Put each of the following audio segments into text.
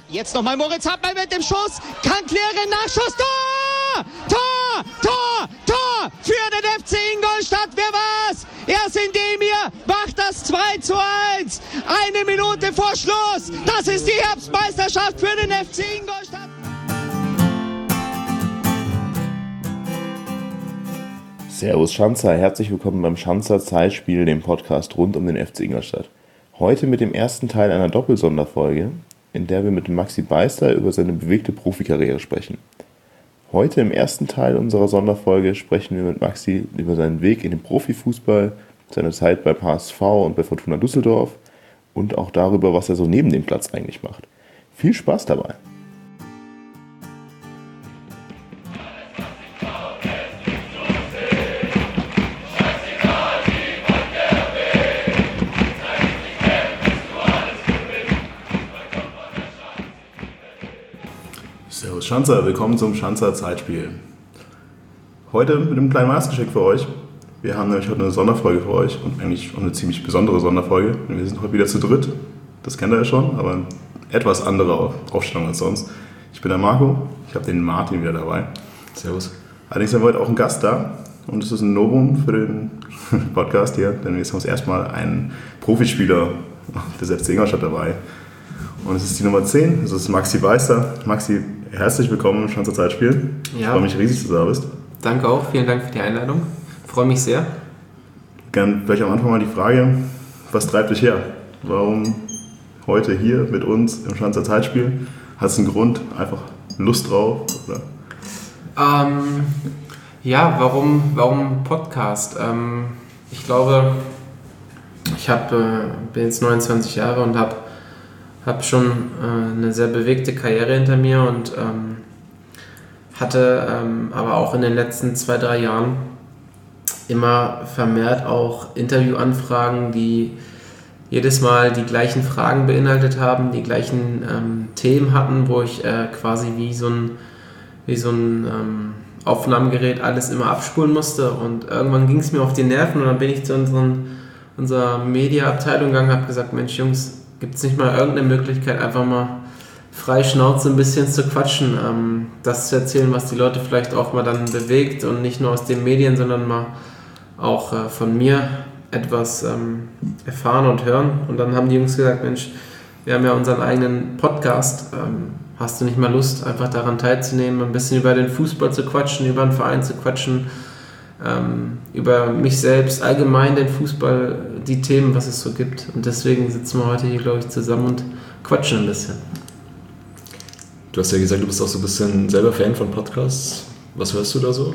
Jetzt nochmal Moritz Hartmann mit dem Schuss. Kann klären, Nachschuss. Tor! Tor! Tor! Tor! Für den FC Ingolstadt. Wer war's? Erst Indemir macht das 2:1. 1 Minute vor Schluss. Das ist die Herbstmeisterschaft für den FC Ingolstadt. Servus Schanzer, herzlich willkommen beim Schanzer Zeitspiel, dem Podcast rund um den FC Ingolstadt. Heute mit dem ersten Teil einer Doppelsonderfolge, in der wir mit Maxi Beister über seine bewegte Profikarriere sprechen. Heute im ersten Teil unserer Sonderfolge sprechen wir mit Maxi über seinen Weg in den Profifußball, seine Zeit beim HSV und bei Fortuna Düsseldorf und auch darüber, was er so neben dem Platz eigentlich macht. Viel Spaß dabei! Servus Schanzer, willkommen zum Schanzer Zeitspiel. Heute mit einem kleinen Weihnachtsgeschenk für euch. Wir haben nämlich heute eine Sonderfolge für euch und eigentlich auch eine ziemlich besondere Sonderfolge. Wir sind heute wieder zu dritt, das kennt ihr ja schon, aber eine etwas andere Aufstellung als sonst. Ich bin der Marco, ich habe den Martin wieder dabei. Servus. Allerdings haben wir heute auch einen Gast da und es ist ein Novum für den Podcast hier, denn wir haben uns erstmal einen Profispieler des FC Ingolstadt dabei. Und es ist die Nummer 10, das ist Maxi Beister. Maxi, herzlich willkommen im Schanzer Zeitspiel. Ich freue mich riesig, dass du da bist. Danke auch, vielen Dank für die Einladung. Ich freue mich sehr. Gerne vielleicht am Anfang mal die Frage, was treibt dich her? Warum heute hier mit uns im Schanzer Zeitspiel? Hat es einen Grund, einfach Lust drauf? Oder? Warum Podcast? Ich glaube, ich bin jetzt 29 Jahre und habe schon eine sehr bewegte Karriere hinter mir und hatte aber auch in den letzten 2-3 Jahren immer vermehrt auch Interviewanfragen, die jedes Mal die gleichen Fragen beinhaltet haben, die gleichen Themen hatten, wo ich quasi wie so ein Aufnahmegerät alles immer abspulen musste, und irgendwann ging es mir auf die Nerven und dann bin ich zu unserer Media-Abteilung gegangen und habe gesagt, Mensch Jungs, gibt es nicht mal irgendeine Möglichkeit, einfach mal frei Schnauze ein bisschen zu quatschen, das zu erzählen, was die Leute vielleicht auch mal dann bewegt und nicht nur aus den Medien, sondern mal auch von mir etwas erfahren und hören. Und dann haben die Jungs gesagt, Mensch, wir haben ja unseren eigenen Podcast, hast du nicht mal Lust, einfach daran teilzunehmen, ein bisschen über den Fußball zu quatschen, über den Verein zu quatschen, über mich selbst, allgemein den Fußball, die Themen, was es so gibt. Und deswegen sitzen wir heute hier, glaube ich, zusammen und quatschen ein bisschen. Du hast ja gesagt, du bist auch so ein bisschen selber Fan von Podcasts. Was hörst du da so?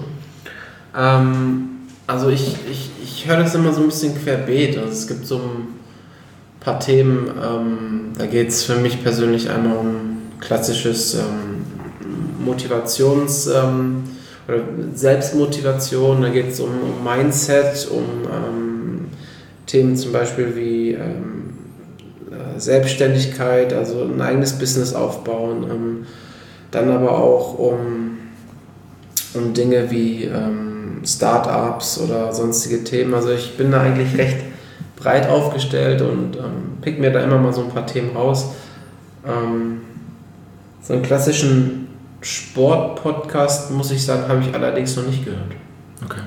Also ich höre das immer so ein bisschen querbeet. Also es gibt so ein paar Themen, da geht es für mich persönlich einmal um klassisches Motivations- oder Selbstmotivation, da geht es um Mindset, um Themen zum Beispiel wie Selbstständigkeit, also ein eigenes Business aufbauen, dann aber auch um Dinge wie Start-ups oder sonstige Themen. Also ich bin da eigentlich recht breit aufgestellt und pick mir da immer mal so ein paar Themen raus. So einen klassischen Sport-Podcast, muss ich sagen, habe ich allerdings noch nicht gehört. Okay.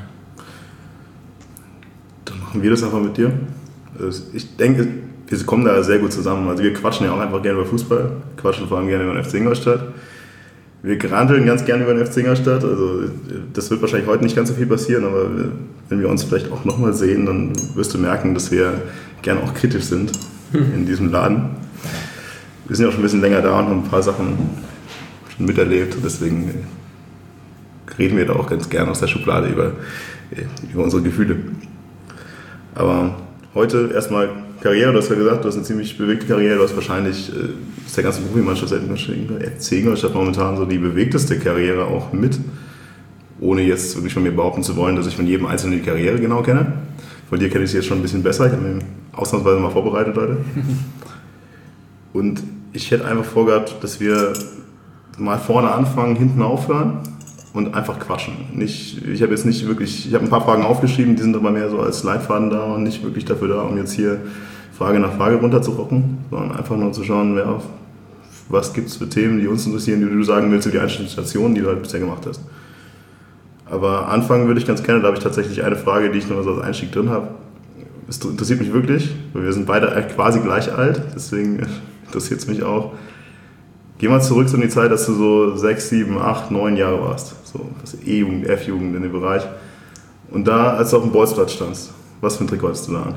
Dann machen wir das einfach mit dir. Also ich denke, wir kommen da sehr gut zusammen. Also wir quatschen ja auch einfach gerne über Fußball, quatschen vor allem gerne über den FC Ingolstadt. Wir granteln ganz gerne über den FC Ingolstadt. Also das wird wahrscheinlich heute nicht ganz so viel passieren, aber wenn wir uns vielleicht auch nochmal sehen, dann wirst du merken, dass wir gerne auch kritisch sind in diesem Laden. Wir sind ja auch schon ein bisschen länger da und haben ein paar Sachen schon miterlebt. Deswegen reden wir da auch ganz gerne aus der Schublade über unsere Gefühle. Aber heute erstmal Karriere. Du hast ja gesagt, du hast eine ziemlich bewegte Karriere. Du hast wahrscheinlich ist der ganze Profimannschaft seit FC Ingolstadt momentan so die bewegteste Karriere auch mit. Ohne jetzt wirklich von mir behaupten zu wollen, dass ich von jedem Einzelnen die Karriere genau kenne. Von dir kenne ich sie jetzt schon ein bisschen besser. Ich habe mich ausnahmsweise mal vorbereitet heute. Und ich hätte einfach vorgehabt, dass wir mal vorne anfangen, hinten aufhören und einfach quatschen. Ich habe ein paar Fragen aufgeschrieben, die sind aber mehr so als Leitfaden da und nicht wirklich dafür da, um jetzt hier Frage nach Frage runterzurocken, sondern einfach nur zu schauen, wer was gibt es für Themen, die uns interessieren, die du sagen willst, über die einzelnen Stationen, die du halt bisher gemacht hast. Aber anfangen würde ich ganz gerne, da habe ich tatsächlich eine Frage, die ich noch so als Einstieg drin habe. Es interessiert mich wirklich, weil wir sind beide quasi gleich alt, deswegen interessiert es mich auch. Geh mal zurück in die Zeit, dass du so 6, 7, 8, 9 Jahre warst. So das E-Jugend, F-Jugend in dem Bereich. Und da, als du auf dem Bolzplatz standst, was für ein Trikot hattest du da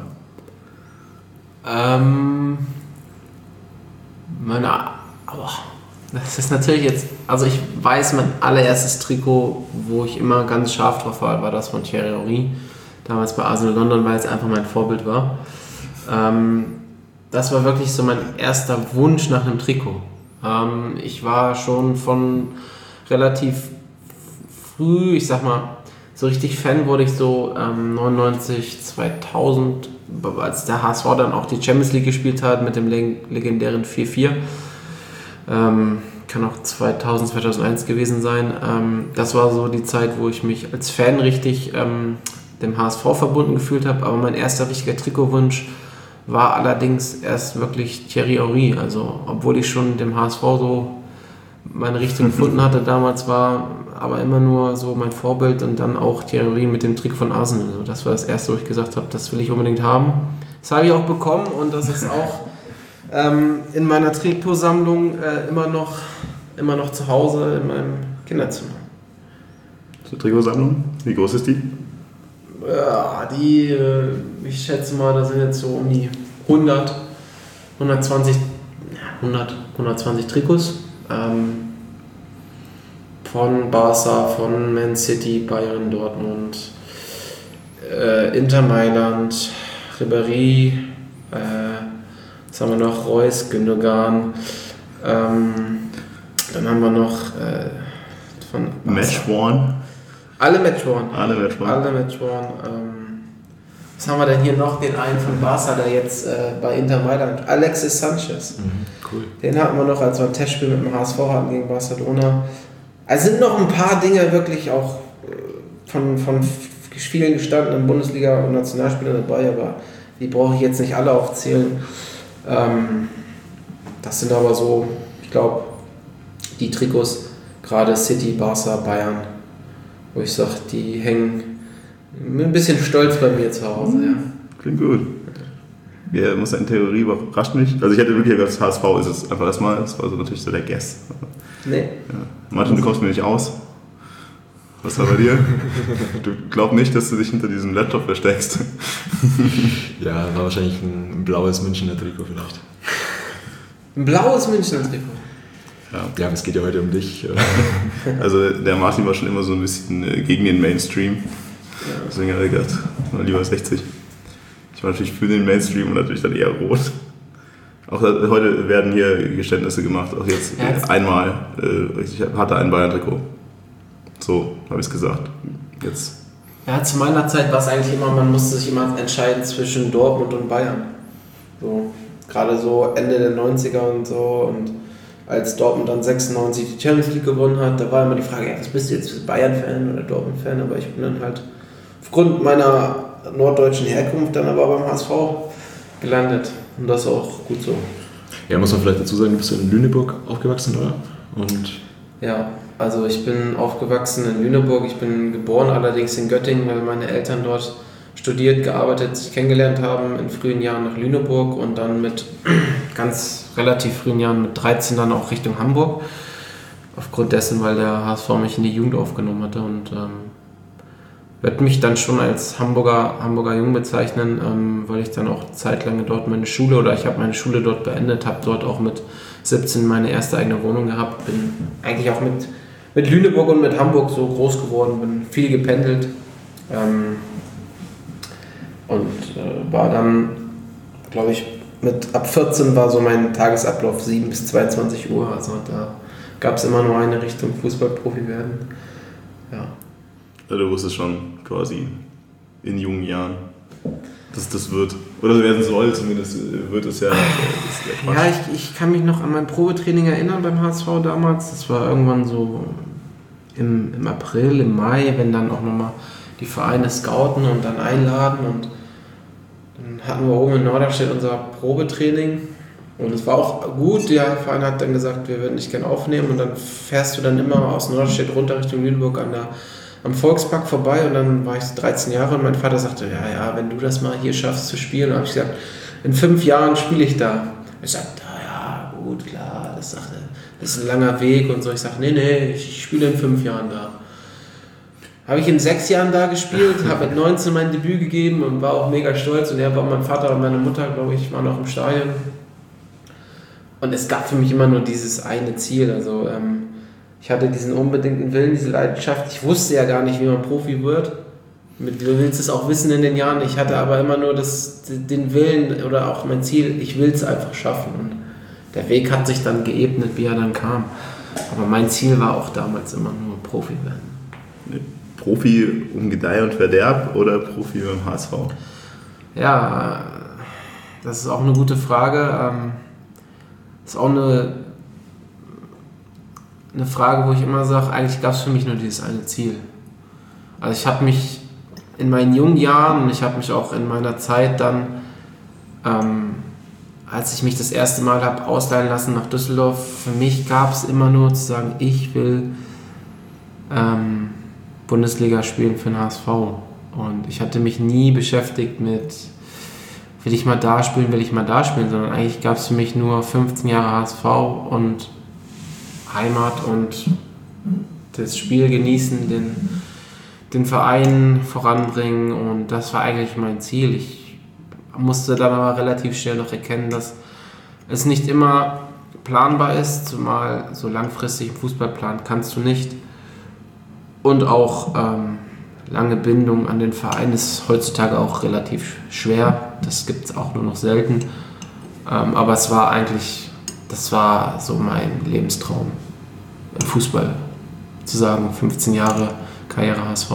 an? Das ist natürlich jetzt, also ich weiß, mein allererstes Trikot, wo ich immer ganz scharf drauf war das von Thierry Henry, damals bei Arsenal London, weil es einfach mein Vorbild war. Das war wirklich so mein erster Wunsch nach einem Trikot. Ich war schon von relativ früh, ich sag mal, so richtig Fan wurde ich so 99, 2000, als der HSV dann auch die Champions League gespielt hat mit dem legendären 4-4. Kann auch 2000, 2001 gewesen sein. Das war so die Zeit, wo ich mich als Fan richtig dem HSV verbunden gefühlt habe. Aber mein erster richtiger Trikotwunsch war allerdings erst wirklich Thierry Henry. Also obwohl ich schon dem HSV so meine Richtung gefunden hatte, damals war aber immer nur so mein Vorbild und dann auch Thierry Henry mit dem Trikot von Arsenal. Also das war das erste, wo ich gesagt habe, das will ich unbedingt haben. Das habe ich auch bekommen und das ist auch in meiner Trikotsammlung immer noch zu Hause in meinem Kinderzimmer. Zur Trikotsammlung? Wie groß ist die? Ja, ich schätze mal, da sind jetzt so um die 120 Trikots. Von Barca, von Man City, Bayern, Dortmund, Inter Mailand, Ribéry, was haben wir noch? Reus, Gündogan, dann haben wir noch von Matchworn. Alle Matchworn. Was haben wir denn hier noch? Den einen von Barca, der jetzt bei Inter Mailand, Alexis Sanchez. Cool. Den hatten wir noch, als wir ein Testspiel mit dem HSV hatten gegen Barcelona. Es sind noch ein paar Dinge wirklich auch von vielen gestandenen Bundesliga- und Nationalspielern dabei, aber die brauche ich jetzt nicht alle aufzählen. Das sind aber so, ich glaube, die Trikots, gerade City, Barca, Bayern, wo ich sage, die hängen mit ein bisschen Stolz bei mir zu Hause. Ja. Klingt gut. Ja, muss in Theorie überrascht mich. Also ich hätte wirklich gedacht, das HSV ist es einfach erstmal. Das war so natürlich so der Guess. Nee. Ja. Martin, du kommst mir nicht aus. Was war bei dir? Du glaubst nicht, dass du dich hinter diesem Laptop versteckst. Ja, war wahrscheinlich ein blaues Münchner Trikot vielleicht. Ein blaues Münchner Trikot? Ja, es geht ja heute um dich. Also der Martin war schon immer so ein bisschen gegen den Mainstream. Deswegen hat er gedacht, mal lieber 60. Ich war natürlich für den Mainstream und natürlich dann eher rot. Auch heute werden hier Geständnisse gemacht. Auch jetzt einmal ich hatte ein Bayern-Trikot. So habe ich es gesagt. Jetzt. Ja, zu meiner Zeit war es eigentlich immer, man musste sich immer entscheiden zwischen Dortmund und Bayern. So, gerade so Ende der 90er und so. Und als Dortmund dann 96 die Champions League gewonnen hat, da war immer die Frage, was bist du jetzt, Bayern-Fan oder Dortmund-Fan? Aber ich bin dann halt aufgrund meiner norddeutschen Herkunft dann aber beim HSV gelandet. Und das ist auch gut so. Ja, muss man vielleicht dazu sagen, du bist ja in Lüneburg aufgewachsen, oder? Und ja, also ich bin aufgewachsen in Lüneburg. Ich bin geboren allerdings in Göttingen, weil meine Eltern dort studiert, gearbeitet, sich kennengelernt haben in frühen Jahren nach Lüneburg und dann mit ganz relativ frühen Jahren mit 13 dann auch Richtung Hamburg. Aufgrund dessen, weil der HSV mich in die Jugend aufgenommen hatte und werde mich dann schon als Hamburger Jung bezeichnen, weil ich dann auch zeitlang dort ich habe meine Schule dort beendet, habe dort auch mit 17 meine erste eigene Wohnung gehabt, bin eigentlich auch mit Lüneburg und mit Hamburg so groß geworden, bin viel gependelt und war dann, glaube ich, ab 14 war so mein Tagesablauf 7 bis 22 Uhr, also da gab es immer nur eine Richtung, Fußballprofi werden, ja. Ja, du wusstest schon quasi in jungen Jahren, dass das wird. Oder werden soll, zumindest wird es ja. Ja, ich kann mich noch an mein Probetraining erinnern beim HSV damals. Das war irgendwann so im April, im Mai, wenn dann auch nochmal die Vereine scouten und dann einladen. Und dann hatten wir oben in Norderstedt unser Probetraining. Und es war auch gut, der Verein hat dann gesagt, wir würden dich gerne aufnehmen und dann fährst du dann immer aus Norderstedt runter Richtung Lüneburg am Volkspark vorbei und dann war ich 13 Jahre und mein Vater sagte, ja, wenn du das mal hier schaffst zu spielen, und habe ich gesagt, in 5 Jahren spiele ich da. Ich sagte, ja gut, klar, das ist ein langer Weg und so. Ich sage, nee, ich spiele in 5 Jahren da. Habe ich in 6 Jahren da gespielt, habe mit 19 mein Debüt gegeben und war auch mega stolz und ja, mein Vater und meine Mutter, glaube ich, waren auch im Stadion. Und es gab für mich immer nur dieses eine Ziel, also ich hatte diesen unbedingten Willen, diese Leidenschaft. Ich wusste ja gar nicht, wie man Profi wird. Du willst es auch wissen in den Jahren. Ich hatte aber immer nur den Willen oder auch mein Ziel, ich will es einfach schaffen. Und der Weg hat sich dann geebnet, wie er dann kam. Aber mein Ziel war auch damals immer nur Profi werden. Profi um Gedeih und Verderb oder Profi beim HSV? Ja, das ist auch eine gute Frage. Das ist auch eine Frage, wo ich immer sage, eigentlich gab es für mich nur dieses eine Ziel. Also ich habe mich in meinen jungen Jahren und ich habe mich auch in meiner Zeit dann, als ich mich das erste Mal habe ausleihen lassen nach Düsseldorf, für mich gab es immer nur zu sagen, ich will Bundesliga spielen für den HSV. Und ich hatte mich nie beschäftigt mit, will ich mal da spielen, sondern eigentlich gab es für mich nur 15 Jahre HSV und Heimat und das Spiel genießen, den Verein voranbringen und das war eigentlich mein Ziel. Ich musste dann aber relativ schnell noch erkennen, dass es nicht immer planbar ist, zumal so langfristig im Fußballplan kannst du nicht. Und auch lange Bindung an den Verein ist heutzutage auch relativ schwer. Das gibt es auch nur noch selten. Aber das war so mein Lebenstraum im Fußball. Zu sagen, 15 Jahre Karriere HSV.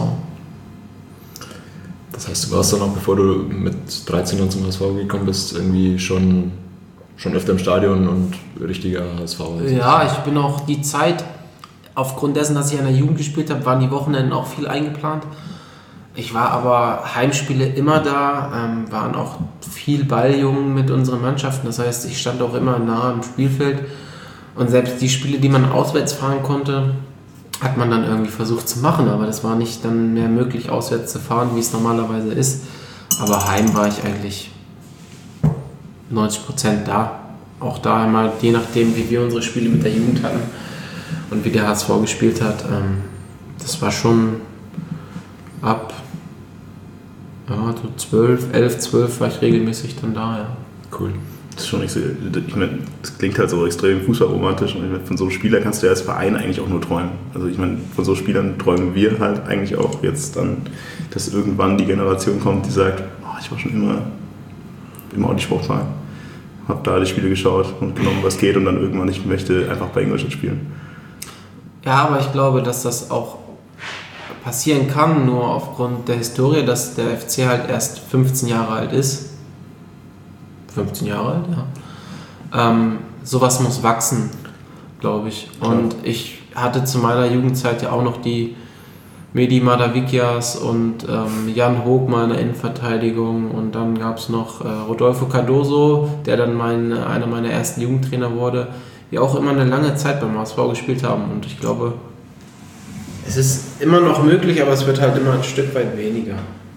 Das heißt, du warst dann auch, bevor du mit 13 Jahren zum HSV gekommen bist, irgendwie schon öfter im Stadion und richtiger HSV? Ja, ich bin auch die Zeit, aufgrund dessen, dass ich an der Jugend gespielt habe, waren die Wochenenden auch viel eingeplant. Ich war aber Heimspiele immer da, waren auch viel Balljungen mit unseren Mannschaften. Das heißt, ich stand auch immer nah am Spielfeld. Und selbst die Spiele, die man auswärts fahren konnte, hat man dann irgendwie versucht zu machen. Aber das war nicht dann mehr möglich, auswärts zu fahren, wie es normalerweise ist. Aber heim war ich eigentlich 90% da. Auch da einmal, je nachdem, wie wir unsere Spiele mit der Jugend hatten und wie der HSV gespielt hat. Das war schon ab so 11, 12 war ich regelmäßig dann da, ja. Cool. Das ist schon nicht so, ich meine, das klingt halt so extrem fußballromantisch und ich meine, von so einem Spieler kannst du ja als Verein eigentlich auch nur träumen. Also ich meine, von so Spielern träumen wir halt eigentlich auch jetzt dann, dass irgendwann die Generation kommt, die sagt, ich war schon immer ordentlich Sportverein. Hab da die Spiele geschaut und genommen, was geht und dann irgendwann, ich möchte einfach bei Ingolstadt spielen. Ja, aber ich glaube, dass das auch passieren kann, nur aufgrund der Historie, dass der FC halt erst 15 Jahre alt ist. 15 Jahre alt, ja. Sowas muss wachsen, glaube ich. Und ich hatte zu meiner Jugendzeit ja auch noch die Mehdi Madavikias und Jan Hogma in der Innenverteidigung und dann gab es noch Rodolfo Cardoso, der dann einer meiner ersten Jugendtrainer wurde, die auch immer eine lange Zeit beim HSV gespielt haben und ich glaube, es ist immer noch möglich, aber es wird halt immer ein Stück weit weniger.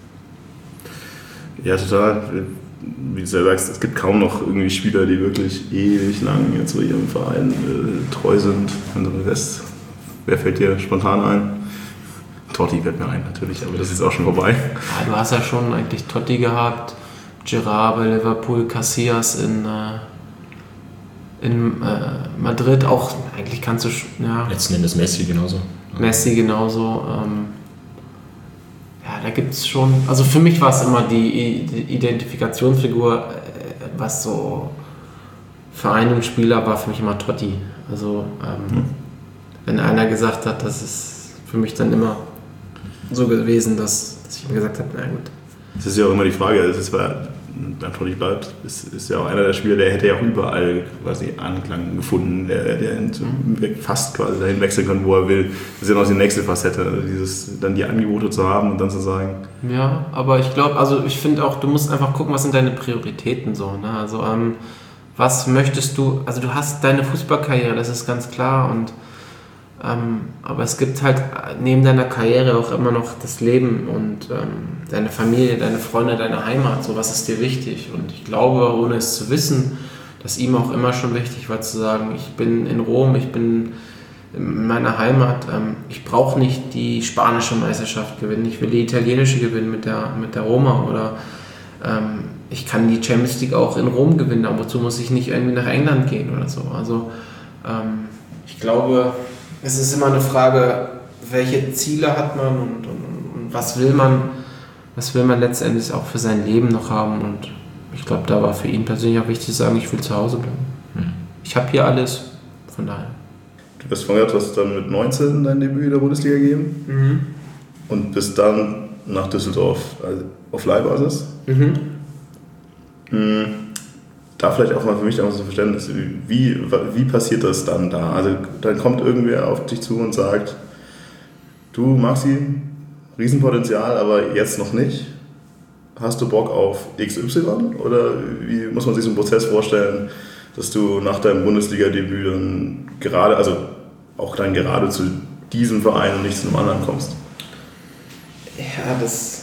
Ja, total. Wie du ja sagst, es gibt kaum noch irgendwie Spieler, die wirklich ewig lang jetzt so ihrem Verein treu sind. Also wer fällt dir spontan ein? Totti fällt mir ein natürlich, aber das ist auch schon vorbei. Ja, du hast ja schon eigentlich Totti gehabt, Gerrard bei Liverpool, Casillas in Madrid auch, eigentlich kannst du, ja. Letzten Endes Messi genauso. Messi genauso. Ja, da gibt es schon, also für mich war es immer die Identifikationsfigur, was so Verein und Spieler war für mich immer Totti. Also wenn einer gesagt hat, das ist für mich dann immer so gewesen, dass ich ihm gesagt habe, na gut. Das ist ja auch immer die Frage, es war beim Totti bleibt, ist ja auch einer der Spieler, der hätte ja auch überall quasi Anklang gefunden, der fast quasi dahin wechseln kann, wo er will. Das ist ja noch die nächste Facette, dann die Angebote zu haben und dann zu sagen. Ja, aber ich glaube, also ich finde auch, du musst einfach gucken, was sind deine Prioritäten so, ne? Also was möchtest du, also du hast deine Fußballkarriere, das ist ganz klar, und aber es gibt halt neben deiner Karriere auch immer noch das Leben und deine Familie, deine Freunde, deine Heimat, so was ist dir wichtig. Und ich glaube, ohne es zu wissen, dass ihm auch immer schon wichtig war zu sagen, ich bin in Rom, ich bin in meiner Heimat, ich brauche nicht die spanische Meisterschaft gewinnen, ich will die italienische gewinnen mit der Roma, oder ich kann die Champions League auch in Rom gewinnen, aber wozu muss ich nicht irgendwie nach England gehen oder so. Also ich glaube, es ist immer eine Frage, welche Ziele hat man und was will man letztendlich auch für sein Leben noch haben, und ich glaube, da war für ihn persönlich auch wichtig zu sagen, ich will zu Hause bleiben. Ich habe hier alles, von daher. Du hast vorhin gesagt, du hast dann mit 19 dein Debüt in der Bundesliga gegeben und bist dann nach Düsseldorf auf Leihbasis. Da vielleicht auch mal für mich auch so ein Verständnis, wie passiert das dann da? Also dann kommt irgendwer auf dich zu und sagt, du Maxi, Riesenpotenzial, aber jetzt noch nicht. Hast du Bock auf XY? Oder wie muss man sich so einen Prozess vorstellen, dass du nach deinem Bundesliga-Debüt dann gerade zu diesem Verein und nicht zu einem anderen kommst? Ja,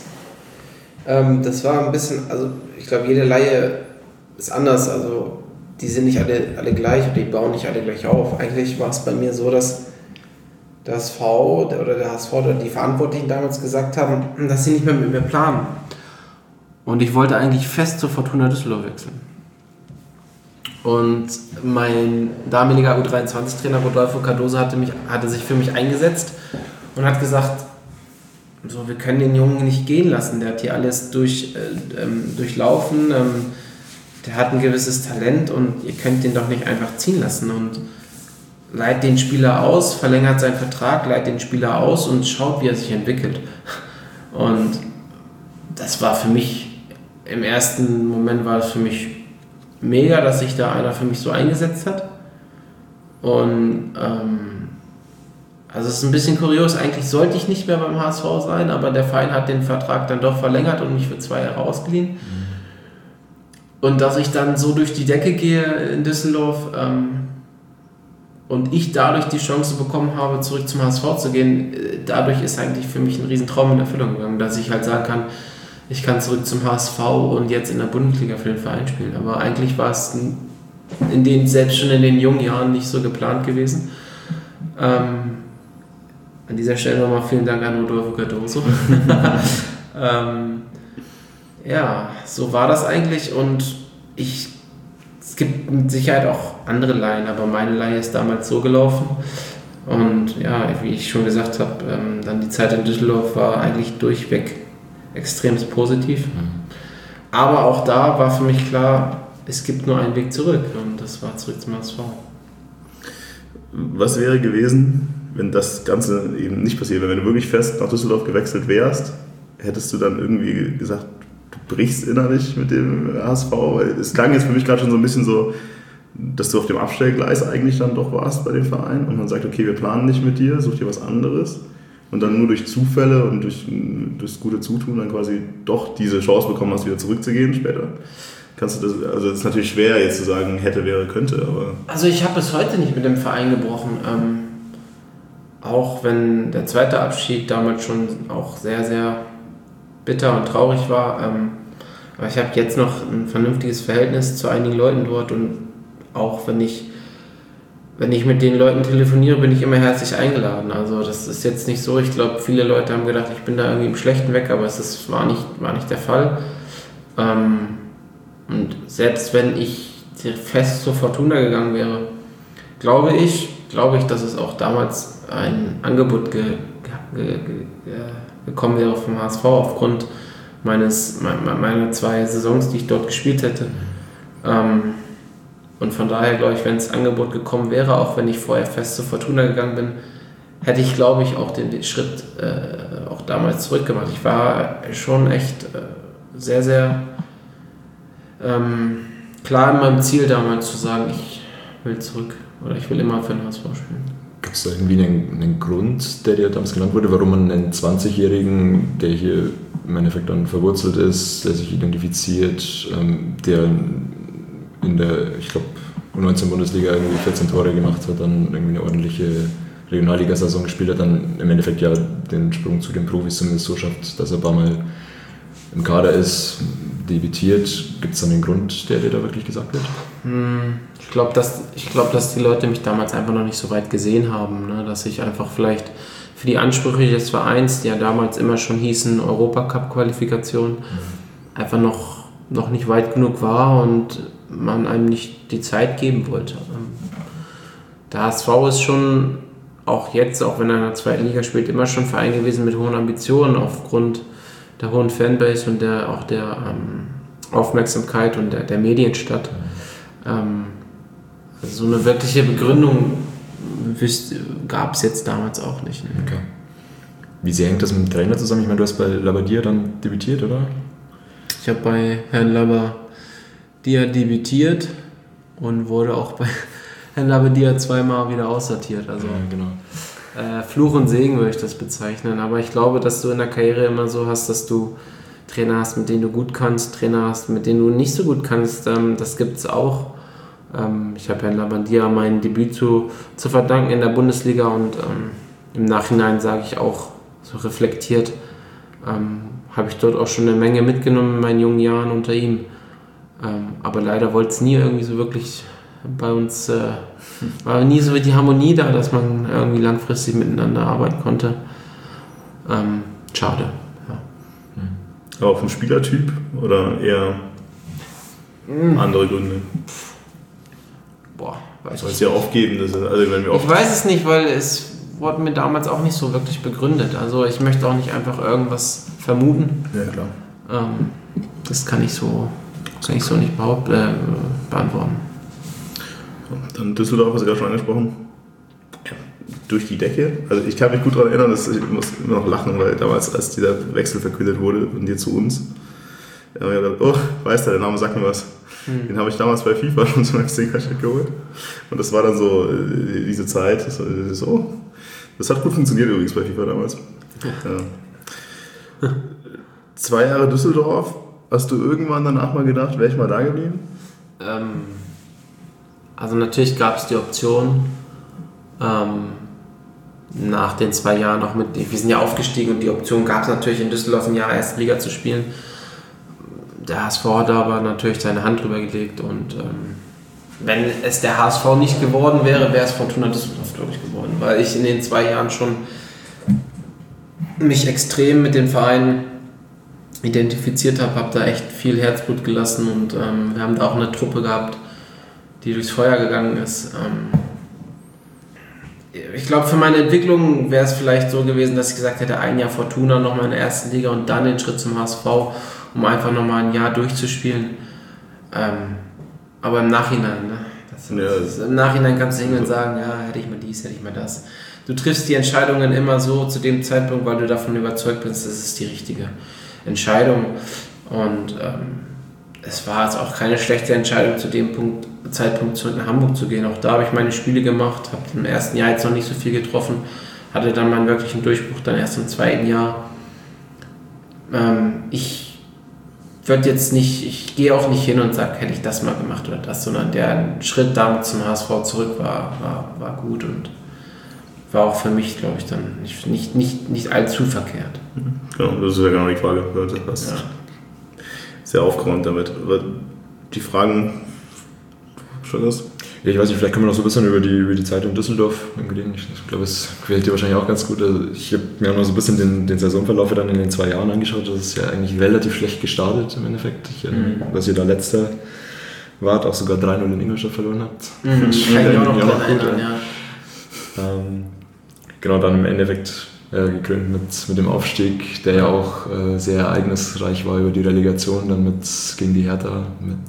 das war ein bisschen, also ich glaube, jede Leihe ist anders, also die sind nicht alle gleich und die bauen nicht alle gleich auf. Eigentlich war es bei mir so, dass der HSV oder die Verantwortlichen damals gesagt haben, dass sie nicht mehr mit mir planen. Und ich wollte eigentlich fest zur Fortuna Düsseldorf wechseln. Und mein damaliger U23-Trainer Rodolfo Cardoso hatte sich für mich eingesetzt und hat gesagt, so, wir können den Jungen nicht gehen lassen, der hat hier alles durchlaufen, der hat ein gewisses Talent und ihr könnt den doch nicht einfach ziehen lassen, und leiht den Spieler aus, verlängert seinen Vertrag, leiht den Spieler aus und schaut, wie er sich entwickelt. Und das war für mich, im ersten Moment war es für mich mega, dass sich da einer für mich so eingesetzt hat. Und also es ist ein bisschen kurios, eigentlich sollte ich nicht mehr beim HSV sein, aber der Verein hat den Vertrag dann doch verlängert und mich für 2 Jahre ausgeliehen. Und dass ich dann so durch die Decke gehe in Düsseldorf und ich dadurch die Chance bekommen habe, zurück zum HSV zu gehen, dadurch ist eigentlich für mich ein Riesentraum in Erfüllung gegangen, dass ich halt sagen kann, ich kann zurück zum HSV und jetzt in der Bundesliga für den Verein spielen. Aber eigentlich war es selbst schon in den jungen Jahren nicht so geplant gewesen. An dieser Stelle nochmal vielen Dank an Rodolfo Cardoso. Ja, so war das eigentlich, und es gibt mit Sicherheit auch andere Leihen, aber meine Leihe ist damals so gelaufen. Und ja, wie ich schon gesagt habe, dann die Zeit in Düsseldorf war eigentlich durchweg extrem positiv. Aber auch da war für mich klar, es gibt nur einen Weg zurück, und das war zurück zum HSV. Was wäre gewesen, wenn das Ganze eben nicht passiert wäre? Wenn du wirklich fest nach Düsseldorf gewechselt wärst, hättest du dann irgendwie gesagt, du brichst innerlich mit dem HSV? Weil es klang jetzt für mich gerade schon so ein bisschen so, dass du auf dem Abstellgleis eigentlich dann doch warst bei dem Verein und man sagt, okay, wir planen nicht mit dir, such dir was anderes. Und dann nur durch Zufälle und durch das gute Zutun dann quasi doch diese Chance bekommen hast, wieder zurückzugehen später. Kannst du das, also es ist natürlich schwer jetzt zu sagen, hätte, wäre, könnte, aber... Also ich habe bis heute nicht mit dem Verein gebrochen, auch wenn der zweite Abschied damals schon auch sehr, sehr bitter und traurig war, aber ich habe jetzt noch ein vernünftiges Verhältnis zu einigen Leuten dort, und auch wenn ich mit den Leuten telefoniere, bin ich immer herzlich eingeladen. Also das ist jetzt nicht so, ich glaube, viele Leute haben gedacht, ich bin da irgendwie im Schlechten weg, aber war nicht der Fall. Und selbst wenn ich fest zur Fortuna gegangen wäre, glaube ich, dass es auch damals ein Angebot gekommen wäre vom HSV aufgrund meiner 2 Saisons, die ich dort gespielt hätte. Und von daher glaube ich, wenn das Angebot gekommen wäre, auch wenn ich vorher fest zur Fortuna gegangen bin, hätte ich, glaube ich, auch den Schritt auch damals zurückgemacht. Ich war schon echt sehr, sehr klar in meinem Ziel damals zu sagen, ich will zurück oder ich will immer für den HSV spielen. Gibt es da irgendwie einen Grund, der dir damals genannt wurde, warum man einen 20-Jährigen, der hier im Endeffekt dann verwurzelt ist, der sich identifiziert, der in der, ich glaube, U19-Bundesliga irgendwie 14 Tore gemacht hat, dann irgendwie eine ordentliche Regionalliga-Saison gespielt hat, dann im Endeffekt ja den Sprung zu den Profis zumindest so schafft, dass er ein paar Mal im Kader ist, debütiert. Gibt es dann den Grund, der dir da wirklich gesagt wird? Ich glaube, dass die Leute mich damals einfach noch nicht so weit gesehen haben, ne? Dass ich einfach vielleicht für die Ansprüche des Vereins, die ja damals immer schon hießen Europacup-Qualifikation, einfach noch nicht weit genug war und man einem nicht die Zeit geben wollte. Der HSV ist schon auch jetzt, auch wenn er in der zweiten Liga spielt, immer schon ein Verein gewesen mit hohen Ambitionen aufgrund der hohen Fanbase und auch der Aufmerksamkeit und der Medienstadt. So eine wirkliche Begründung gab es jetzt damals auch nicht. Ne? Okay. Wie sehr hängt das mit dem Trainer zusammen? Ich meine, du hast bei Labbadia dann debütiert, oder? Ich habe bei Herrn Labbadia debütiert und wurde auch bei Herrn Labbadia zweimal wieder aussortiert. Also genau. Fluch und Segen würde ich das bezeichnen. Aber ich glaube, dass du in der Karriere immer so hast, dass du Trainer hast, mit denen du gut kannst, Trainer hast, mit denen du nicht so gut kannst. Das gibt es auch. Ich habe Herrn Labbadia mein Debüt zu verdanken in der Bundesliga und im Nachhinein sage ich auch so reflektiert, habe ich dort auch schon eine Menge mitgenommen in meinen jungen Jahren unter ihm. Aber leider wollte es nie irgendwie so wirklich bei uns, war nie so die Harmonie da, dass man irgendwie langfristig miteinander arbeiten konnte. Schade. Ja. Aber vom Spielertyp oder eher andere Gründe? Weiß Soll es ja aufgeben? Ich weiß es nicht, weil es wurde mir damals auch nicht so wirklich begründet. Also ich möchte auch nicht einfach irgendwas vermuten. Ja, klar. Das kann ich so nicht beantworten. Dann Düsseldorf, hast du gerade schon angesprochen. Ja, durch die Decke. Also ich kann mich gut daran erinnern, ich muss immer noch lachen, weil damals, als dieser Wechsel verkündet wurde von dir zu uns, haben wir gedacht, oh, weißt du, der Name sagt mir was. Den habe ich damals bei FIFA schon zum FC Ingolstadt geholt. Und das war dann so diese Zeit. Das hat gut funktioniert übrigens bei FIFA damals. Ja. 2 Jahre Düsseldorf. Hast du irgendwann danach mal gedacht, wäre ich mal da geblieben? Also natürlich gab es die Option, nach den 2 Jahren auch wir sind ja aufgestiegen und die Option gab es natürlich in Düsseldorf ein Jahr erste Liga zu spielen. Der HSV hat aber natürlich seine Hand drüber gelegt und wenn es der HSV nicht geworden wäre, wäre es Fortuna Düsseldorf, glaube ich, geworden, weil ich in den 2 Jahren schon mich extrem mit dem Verein identifiziert habe da echt viel Herzblut gelassen und wir haben da auch eine Truppe gehabt, die durchs Feuer gegangen ist. Ich glaube, für meine Entwicklung wäre es vielleicht so gewesen, dass ich gesagt hätte, 1 Jahr Fortuna nochmal in der ersten Liga und dann den Schritt zum HSV, um einfach nochmal ein Jahr durchzuspielen. Aber im Nachhinein, ne? Im Nachhinein kannst du hingehen und sagen, ja, hätte ich mal dies, hätte ich mal das. Du triffst die Entscheidungen immer so zu dem Zeitpunkt, weil du davon überzeugt bist, das ist die richtige Entscheidung. Und es war jetzt auch keine schlechte Entscheidung, zu dem Zeitpunkt zurück nach Hamburg zu gehen. Auch da habe ich meine Spiele gemacht, habe im ersten Jahr jetzt noch nicht so viel getroffen, hatte dann meinen wirklichen Durchbruch dann erst im 2. Jahr. Ich gehe auch nicht hin und sage, hätte ich das mal gemacht oder das, sondern der Schritt damit zum HSV zurück war gut und war auch für mich, glaube ich, dann nicht allzu verkehrt. Genau, das ist ja genau die Frage. Das ist sehr aufgeräumt damit. Aber die Fragen, schon das? Ja, ich weiß nicht, vielleicht können wir noch so ein bisschen über die Zeit in Düsseldorf reden. Ich glaube, es gefällt dir wahrscheinlich auch ganz gut. Also ich habe mir auch noch so ein bisschen den Saisonverlauf dann in den 2 Jahren angeschaut. Das ist ja eigentlich relativ schlecht gestartet im Endeffekt. Dass ihr da Letzter wart, auch sogar 3-0 in Ingolstadt verloren habt. Kann ich auch noch gut erinnern, ja. Genau, dann im Endeffekt gekrönt mit dem Aufstieg, der ja auch sehr ereignisreich war über die Relegation, dann gegen die Hertha mit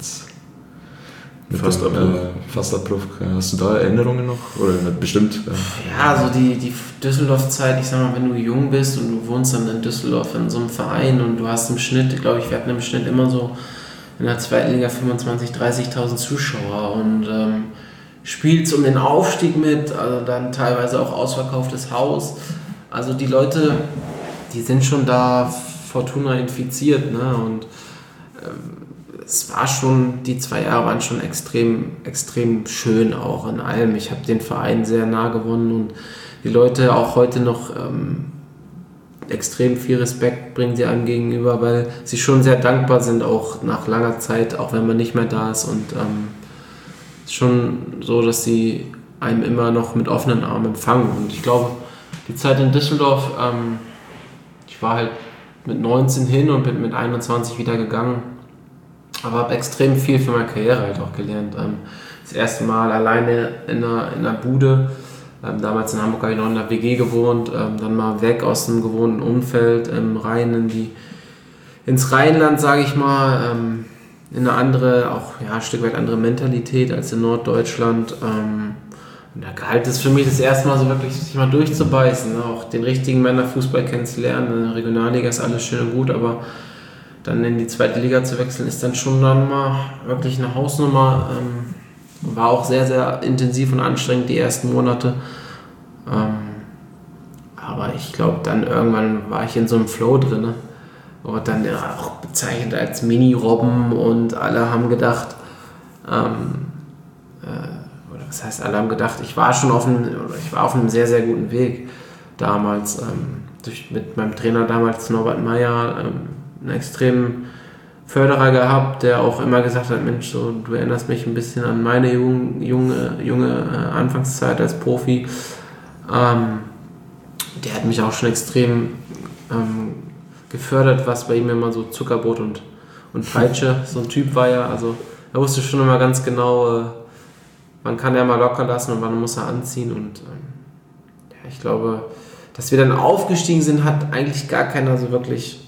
Fastabbruch. Hast du da Erinnerungen noch? Oder bestimmt? Ja, also die Düsseldorf-Zeit, ich sag mal, wenn du jung bist und du wohnst dann in Düsseldorf in so einem Verein und du hast im Schnitt, glaube ich, wir hatten im Schnitt immer so in der 2. Liga 25.000, 30.000 Zuschauer und spielst um den Aufstieg mit, also dann teilweise auch ausverkauftes Haus. Also die Leute, die sind schon da Fortuna infiziert, ne? Und es war schon, die 2 Jahre waren schon extrem, extrem schön auch in allem. Ich habe den Verein sehr nah gewonnen und die Leute auch heute noch extrem viel Respekt bringen sie einem gegenüber, weil sie schon sehr dankbar sind, auch nach langer Zeit, auch wenn man nicht mehr da ist. Und es ist schon so, dass sie einem immer noch mit offenen Armen empfangen. Und ich glaube, die Zeit in Düsseldorf, ich war halt mit 19 hin und bin mit 21 wieder gegangen, aber habe extrem viel für meine Karriere halt auch gelernt. Das erste Mal alleine in einer Bude, damals in Hamburg habe ich noch in einer WG gewohnt, dann mal weg aus dem gewohnten Umfeld, rein ins Rheinland, sage ich mal, in eine andere, auch ja, ein Stück weit andere Mentalität als in Norddeutschland. Und der Gehalt ist für mich das erste Mal so wirklich, sich mal durchzubeißen, ne? Auch den richtigen Männerfußball kennenzulernen. In der Regionalliga ist alles schön und gut, aber dann in die 2. Liga zu wechseln, ist dann schon dann mal wirklich eine Hausnummer. War auch sehr, sehr intensiv und anstrengend die ersten Monate. Aber ich glaube, dann irgendwann war ich in so einem Flow drin. Ne? Und dann ja, auch bezeichnet als Mini-Robben und alle haben gedacht, oder was heißt, alle haben gedacht, ich war auf einem sehr, sehr guten Weg damals. Mit meinem Trainer damals, Norbert Meyer, einen extremen Förderer gehabt, der auch immer gesagt hat, Mensch, so, du erinnerst mich ein bisschen an meine junge Anfangszeit als Profi. Der hat mich auch schon extrem gefördert, was bei ihm immer so Zuckerbrot und Peitsche, so ein Typ war ja, also er wusste schon immer ganz genau, wann kann er mal locker lassen und wann muss er anziehen und ja, ich glaube, dass wir dann aufgestiegen sind, hat eigentlich gar keiner so wirklich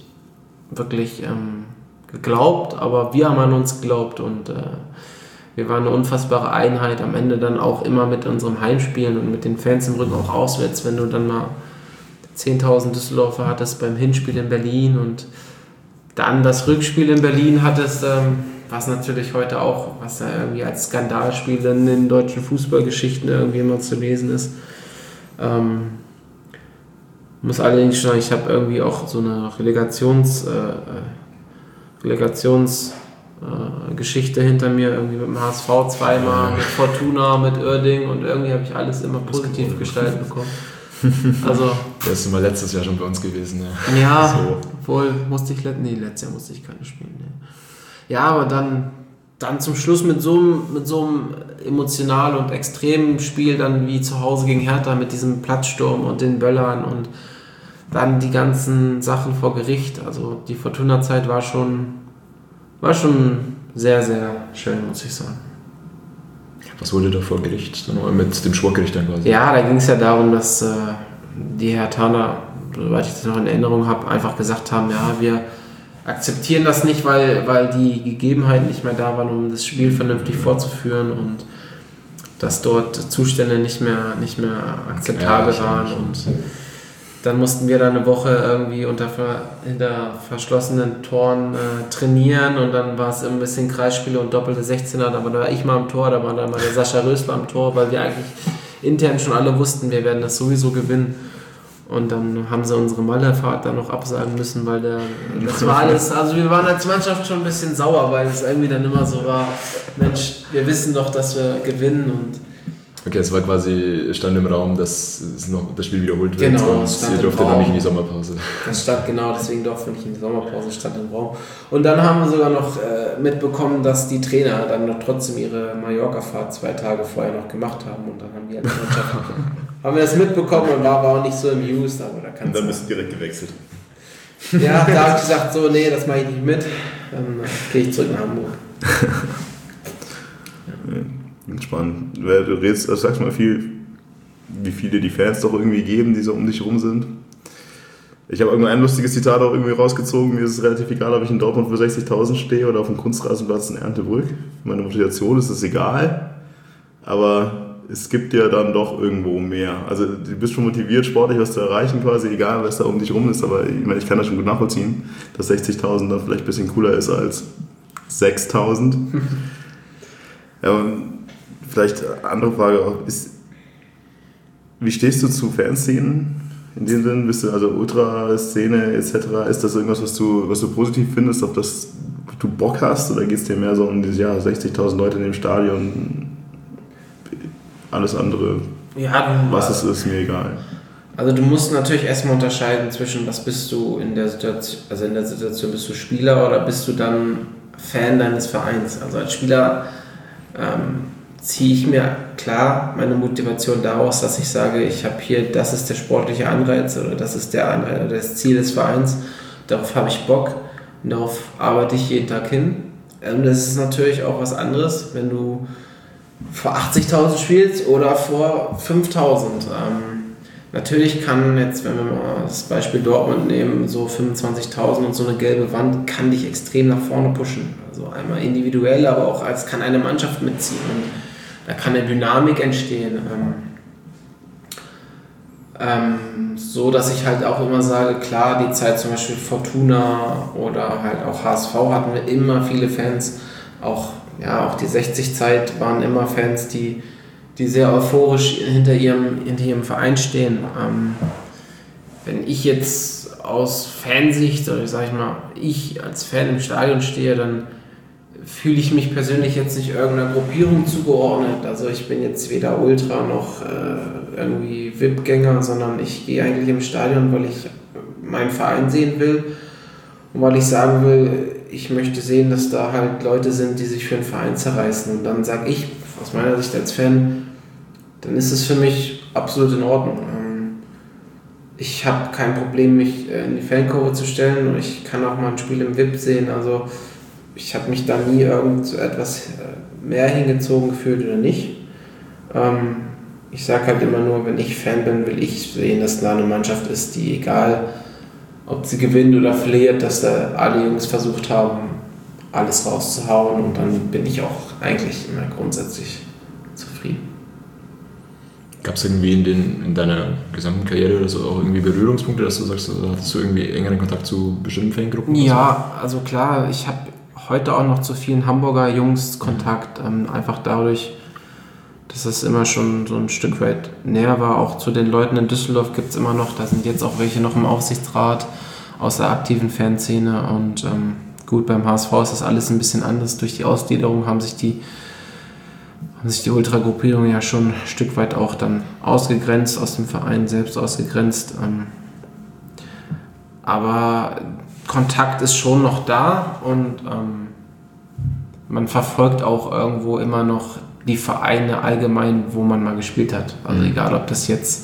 geglaubt, aber wir haben an uns geglaubt und wir waren eine unfassbare Einheit, am Ende dann auch immer mit unserem Heimspielen und mit den Fans im Rücken auch auswärts, wenn du dann mal 10.000 Düsseldorfer hattest beim Hinspiel in Berlin und dann das Rückspiel in Berlin hattest, was natürlich heute auch, was ja irgendwie als Skandalspiel in den deutschen Fußballgeschichten irgendwie immer zu lesen ist. Muss allerdings sagen, ich habe irgendwie auch so eine Relegationsgeschichte hinter mir, irgendwie mit dem HSV zweimal, mit Fortuna, mit Uerdingen und irgendwie habe ich alles immer positiv gestaltet bekommen. Also, der ist immer letztes Jahr schon bei uns gewesen. Ja, so. Obwohl letztes Jahr musste ich keine spielen. Nee. Ja, aber dann zum Schluss mit so einem emotionalen und extremen Spiel dann wie zu Hause gegen Hertha mit diesem Platzsturm und den Böllern und dann die ganzen Sachen vor Gericht. Also die Fortuna-Zeit war schon sehr, sehr schön, muss ich sagen. Was wurde da vor Gericht? Mit dem Schwurgericht dann quasi? Ja, da ging es ja darum, dass die Herthaner, soweit ich das noch in Erinnerung habe, einfach gesagt haben, ja, wir akzeptieren das nicht, weil die Gegebenheiten nicht mehr da waren, um das Spiel vernünftig fortzuführen und dass dort Zustände nicht mehr akzeptabel waren und dann mussten wir dann eine Woche irgendwie hinter verschlossenen Toren trainieren und dann war es ein bisschen Kreisspiele und doppelte 16er, da war ich mal am Tor, da war dann mal der Sascha Rösler am Tor, weil wir eigentlich intern schon alle wussten, wir werden das sowieso gewinnen. Und dann haben sie unsere Malle-Fahrt dann noch absagen müssen, weil das war alles, also wir waren als Mannschaft schon ein bisschen sauer, weil es irgendwie dann immer so war, Mensch, wir wissen doch, dass wir gewinnen und okay, es war quasi, stand im Raum, dass das Spiel wiederholt wird genau, und ihr durftet noch nicht in die Sommerpause. Das stand genau, deswegen durften wir nicht in die Sommerpause, stand im Raum. Und dann haben wir sogar noch mitbekommen, dass die Trainer dann noch trotzdem ihre Mallorca-Fahrt 2 Tage vorher noch gemacht haben und dann haben die als Mannschaft haben wir das mitbekommen und war aber auch nicht so amused. Aber da und dann bist du direkt gewechselt. Ja, da habe ich gesagt, so, nee, das mache ich nicht mit, dann gehe ich zurück nach Hamburg. Spannend. Du redest, also sagst mal viel, wie viele die Fans doch irgendwie geben, die so um dich rum sind. Ich habe irgendwann ein lustiges Zitat auch irgendwie rausgezogen. Mir ist es relativ egal, ob ich in Dortmund für 60.000 stehe oder auf dem Kunstrasenplatz in Erntebrück. Meine Motivation ist es egal, aber es gibt ja dann doch irgendwo mehr. Also du bist schon motiviert, sportlich was zu erreichen quasi, egal was da um dich rum ist, aber ich meine, ich kann das schon gut nachvollziehen, dass 60.000 dann vielleicht ein bisschen cooler ist als 6.000. Ja, vielleicht eine andere Frage auch, wie stehst du zu Fanszenen? In dem Sinn, bist du also Ultraszene etc., ist das irgendwas, was du positiv findest, ob das du Bock hast, oder geht es dir mehr so um dieses Jahr 60.000 Leute in dem Stadion, alles andere, was es ist, mir egal. Also du musst natürlich erstmal unterscheiden zwischen, was bist du in der Situation, also in der Situation bist du Spieler oder bist du dann Fan deines Vereins. Also als Spieler ziehe ich mir klar meine Motivation daraus, dass ich sage, ich habe hier, das ist der sportliche Anreiz oder das ist das Ziel des Vereins, darauf habe ich Bock und darauf arbeite ich jeden Tag hin. Und das ist natürlich auch was anderes, wenn du vor 80.000 spielst oder vor 5.000. Natürlich kann jetzt, wenn wir mal das Beispiel Dortmund nehmen, so 25.000 und so eine gelbe Wand kann dich extrem nach vorne pushen. Also einmal individuell, aber auch als kann eine Mannschaft mitziehen und da kann eine Dynamik entstehen. So, dass ich halt auch immer sage, klar, die Zeit zum Beispiel Fortuna oder halt auch HSV hatten wir immer viele Fans, auch die 60-Zeit waren immer Fans, die sehr euphorisch hinter ihrem Verein stehen. Wenn ich jetzt aus Fansicht, oder ich als Fan im Stadion stehe, dann fühle ich mich persönlich jetzt nicht irgendeiner Gruppierung zugeordnet. Also ich bin jetzt weder Ultra noch irgendwie VIP-Gänger, sondern ich gehe eigentlich im Stadion, weil ich meinen Verein sehen will und weil ich sagen will, ich möchte sehen, dass da halt Leute sind, die sich für einen Verein zerreißen. Und dann sage ich, aus meiner Sicht als Fan, dann ist es für mich absolut in Ordnung. Ich habe kein Problem, mich in die Fankurve zu stellen und ich kann auch mal ein Spiel im VIP sehen. Also ich habe mich da nie irgendetwas mehr hingezogen gefühlt oder nicht. Ich sage halt immer nur, wenn ich Fan bin, will ich sehen, dass da eine Mannschaft ist, die egal, ob sie gewinnt oder verliert, dass da alle Jungs versucht haben, alles rauszuhauen und dann bin ich auch eigentlich immer grundsätzlich zufrieden. Gab es irgendwie in deiner gesamten Karriere oder so auch irgendwie Berührungspunkte, dass du sagst, hattest du irgendwie engeren Kontakt zu bestimmten Fangruppen? Ja, also klar, ich habe heute auch noch zu vielen Hamburger Jungs Kontakt, einfach dadurch, dass es immer schon so ein Stück weit näher war. Auch zu den Leuten in Düsseldorf gibt es immer noch, da sind jetzt auch welche noch im Aufsichtsrat aus der aktiven Fanszene und gut, beim HSV ist das alles ein bisschen anders. Durch die Ausgliederung haben sich die Ultragruppierungen ja schon ein Stück weit auch dann ausgegrenzt, aus dem Verein selbst ausgegrenzt. Aber Kontakt ist schon noch da und man verfolgt auch irgendwo immer noch die Vereine allgemein, wo man mal gespielt hat. Also egal, ob das jetzt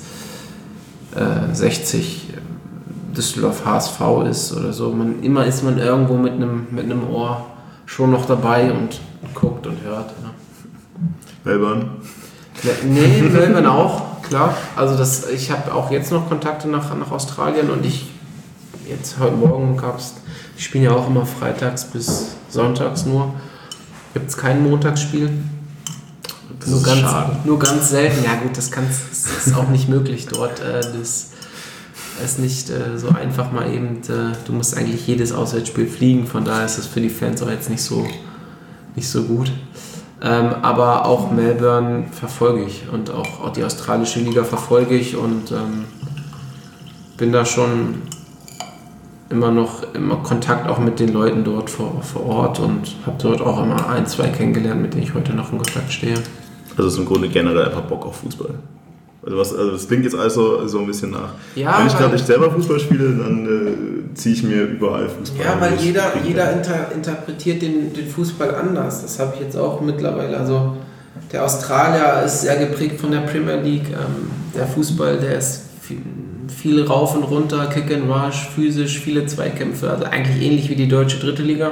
60 Düsseldorf HSV ist oder so, immer ist man irgendwo mit einem Ohr schon noch dabei und guckt und hört. Ja. Melbourne? Nee, Melbourne auch, klar. Also ich habe auch jetzt noch Kontakte nach Australien und jetzt heute Morgen die spielen ja auch immer freitags bis sonntags nur. Gibt es kein Montagsspiel. Das ist schade. Nur ganz selten. Ja gut, das ist auch nicht möglich dort. Das ist nicht so einfach mal eben. Du musst eigentlich jedes Auswärtsspiel fliegen, von daher ist das für die Fans auch jetzt nicht so gut. Aber auch Melbourne verfolge ich und auch die australische Liga verfolge ich und bin da schon immer Kontakt auch mit den Leuten dort vor Ort und habe dort auch immer 1, 2 kennengelernt, mit denen ich heute noch in Kontakt stehe. Also es ist im Grunde generell einfach Bock auf Fußball. Also das klingt jetzt alles so ein bisschen nach. Ja, wenn ich gerade nicht selber Fußball spiele, dann ziehe ich mir überall Fußball. Ja, weil jeder interpretiert den Fußball anders. Das habe ich jetzt auch mittlerweile. Also der Australier ist sehr geprägt von der Premier League. Der Fußball, der ist viel rauf und runter, Kick and Rush, physisch, viele Zweikämpfe. Also eigentlich ähnlich wie die deutsche 3. Liga.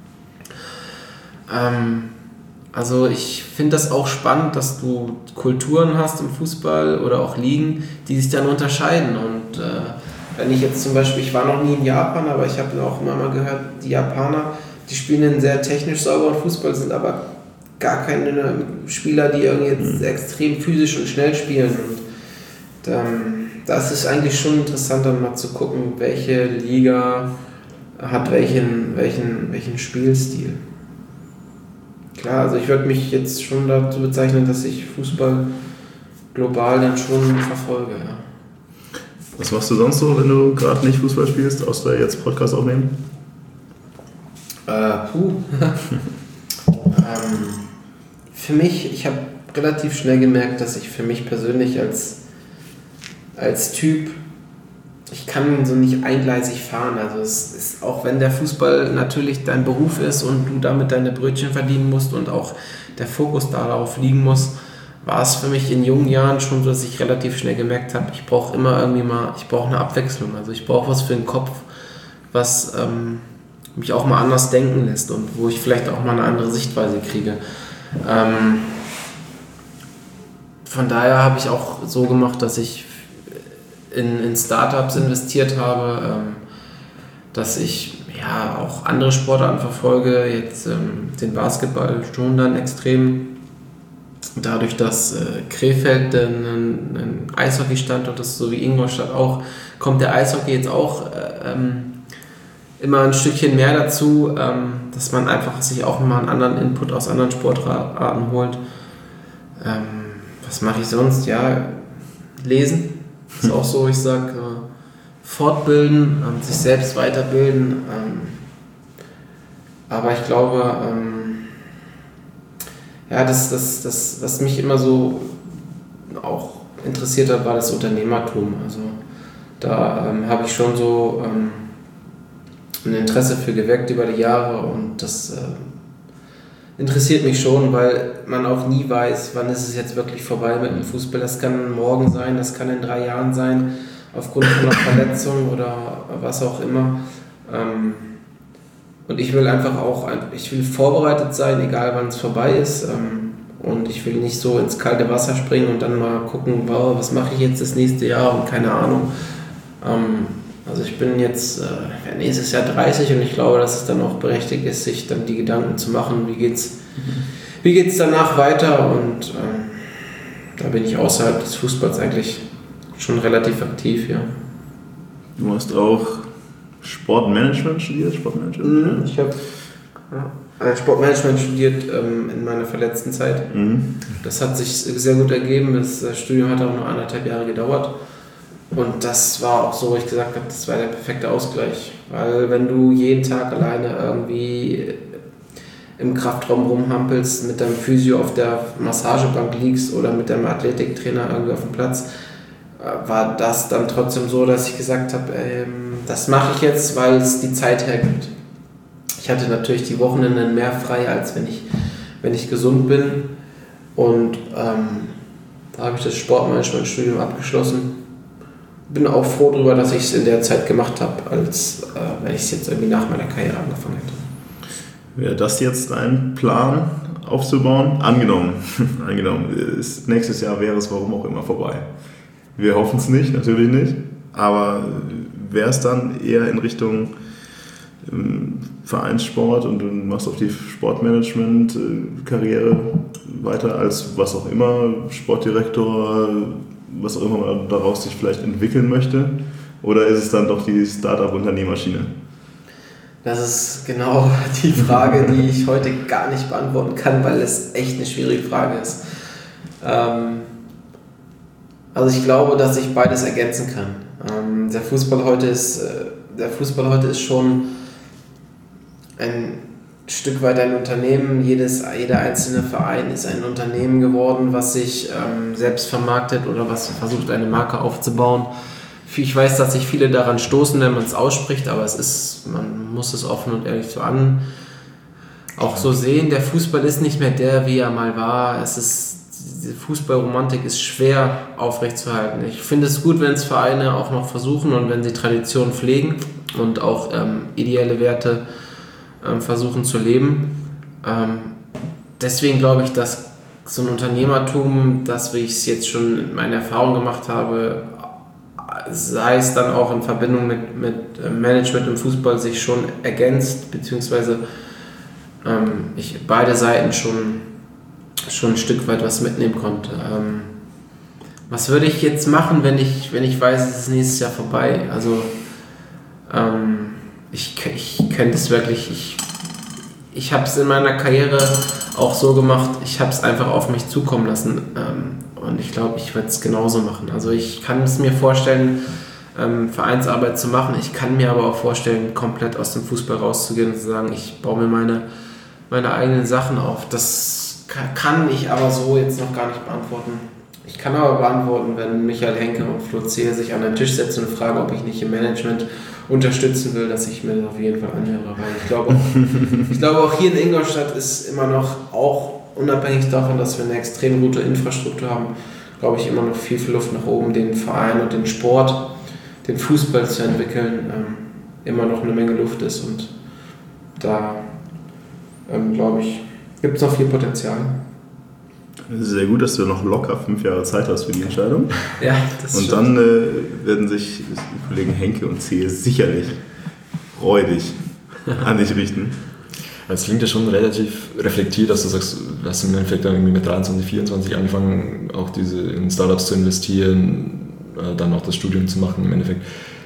Also ich finde das auch spannend, dass du Kulturen hast im Fußball oder auch Ligen, die sich dann unterscheiden. Und wenn ich jetzt zum Beispiel, ich war noch nie in Japan, aber ich habe auch immer mal gehört, die Japaner, die spielen einen sehr technisch sauberen Fußball, sind aber gar keine Spieler, die irgendwie jetzt extrem physisch und schnell spielen. Und das ist eigentlich schon interessant, dann mal zu gucken, welche Liga hat welchen Spielstil. Klar, also ich würde mich jetzt schon dazu bezeichnen, dass ich Fußball global dann schon verfolge. Ja. Was machst du sonst so, wenn du gerade nicht Fußball spielst, außer jetzt Podcast aufnehmen? Für mich, ich habe relativ schnell gemerkt, dass ich für mich persönlich als Typ, ich kann so nicht eingleisig fahren. Also es ist, auch wenn der Fußball natürlich dein Beruf ist und du damit deine Brötchen verdienen musst und auch der Fokus darauf liegen muss, war es für mich in jungen Jahren schon so, dass ich relativ schnell gemerkt habe, ich brauche immer ich brauche eine Abwechslung. Also ich brauche was für den Kopf, was mich auch mal anders denken lässt und wo ich vielleicht auch mal eine andere Sichtweise kriege. Von daher habe ich auch so gemacht, dass ich in Startups investiert habe, dass ich auch andere Sportarten verfolge, jetzt den Basketball schon dann extrem. Dadurch, dass Krefeld ein Eishockey-Standort ist, so wie Ingolstadt auch, kommt der Eishockey jetzt auch immer ein Stückchen mehr dazu, dass man einfach sich auch mal einen anderen Input aus anderen Sportarten holt. Was mache ich sonst? Ja, lesen ist auch so, ich sage, fortbilden, sich selbst weiterbilden. Aber ich glaube, das, was mich immer so auch interessiert hat, war das Unternehmertum. Also da habe ich schon so ein Interesse für geweckt über die Jahre und das interessiert mich schon, weil man auch nie weiß, wann ist es jetzt wirklich vorbei mit dem Fußball. Das kann morgen sein, das kann in 3 Jahren sein, aufgrund von einer Verletzung oder was auch immer. Und ich will einfach ich will vorbereitet sein, egal wann es vorbei ist. Und ich will nicht so ins kalte Wasser springen und dann mal gucken, wow, was mache ich jetzt das nächste Jahr und keine Ahnung. Also ich bin jetzt nächstes Jahr 30 und ich glaube, dass es dann auch berechtigt ist, sich dann die Gedanken zu machen, wie geht's danach weiter, und da bin ich außerhalb des Fußballs eigentlich schon relativ aktiv, ja. Du hast auch Sportmanagement studiert? Ich habe Sportmanagement studiert in meiner verletzten Zeit. Das hat sich sehr gut ergeben, das Studium hat auch nur 1,5 Jahre gedauert. Und das war auch so, wo ich gesagt habe, das war der perfekte Ausgleich. Weil wenn du jeden Tag alleine irgendwie im Kraftraum rumhampelst, mit deinem Physio auf der Massagebank liegst oder mit deinem Athletiktrainer irgendwie auf dem Platz, war das dann trotzdem so, dass ich gesagt habe, das mache ich jetzt, weil es die Zeit hergibt. Ich hatte natürlich die Wochenenden mehr frei, als wenn ich gesund bin. Und da habe ich das Sportmanagement-Studium abgeschlossen. Bin auch froh darüber, dass ich es in der Zeit gemacht habe, als wenn ich es jetzt irgendwie nach meiner Karriere angefangen hätte. Wäre das jetzt ein Plan aufzubauen? Angenommen, nächstes Jahr wäre es warum auch immer vorbei. Wir hoffen es nicht, natürlich nicht, aber wäre es dann eher in Richtung Vereinssport und du machst auf die Sportmanagement-Karriere weiter als was auch immer, Sportdirektor, was auch immer man daraus sich vielleicht entwickeln möchte? Oder ist es dann doch die Start-up-Unternehmerschiene? Das ist genau die Frage, die ich heute gar nicht beantworten kann, weil es echt eine schwierige Frage ist. Also ich glaube, dass ich beides ergänzen kann. Der Fußball heute ist schon ein Stück weit ein Unternehmen. Jeder einzelne Verein ist ein Unternehmen geworden, was sich selbst vermarktet oder was versucht, eine Marke aufzubauen. Ich weiß, dass sich viele daran stoßen, wenn man es ausspricht, aber man muss es offen und ehrlich auch so sehen. Der Fußball ist nicht mehr der, wie er mal war. Diese Fußballromantik ist schwer aufrechtzuerhalten. Ich finde es gut, wenn es Vereine auch noch versuchen und wenn sie Tradition pflegen und auch ideelle Werte versuchen zu leben. Deswegen glaube ich, dass so ein Unternehmertum, das, wie ich es jetzt schon in meiner Erfahrung gemacht habe, sei es dann auch in Verbindung mit Management im Fußball, sich schon ergänzt, beziehungsweise ich beide Seiten schon ein Stück weit was mitnehmen konnte. Was würde ich jetzt machen, wenn ich weiß, es ist nächstes Jahr vorbei? Also ich könnte es wirklich, ich habe es in meiner Karriere auch so gemacht, ich habe es einfach auf mich zukommen lassen und ich glaube, ich werde es genauso machen. Also ich kann es mir vorstellen, Vereinsarbeit zu machen. Ich kann mir aber auch vorstellen, komplett aus dem Fußball rauszugehen und zu sagen, ich baue mir meine eigenen Sachen auf. Das kann ich aber so jetzt noch gar nicht beantworten. Ich kann aber beantworten, wenn Michael Henke und Flo Zehe sich an den Tisch setzen und fragen, ob ich nicht im Management unterstützen will, dass ich mir das auf jeden Fall anhöre. Weil ich glaube auch hier in Ingolstadt ist immer noch, auch unabhängig davon, dass wir eine extrem gute Infrastruktur haben, glaube ich, immer noch viel Luft nach oben, den Verein und den Sport, den Fußball zu entwickeln, immer noch eine Menge Luft ist. Und da, glaube ich, gibt es noch viel Potenzial. Sehr gut, dass du noch locker 5 Jahre Zeit hast für die Entscheidung. Ja, das und stimmt. dann werden sich die Kollegen Henke und Zehe sicherlich freudig an dich richten. Es klingt ja schon relativ reflektiert, dass du sagst, du hast im Endeffekt dann irgendwie mit 23, 24 angefangen, auch in Startups zu investieren, dann auch das Studium zu machen im Endeffekt.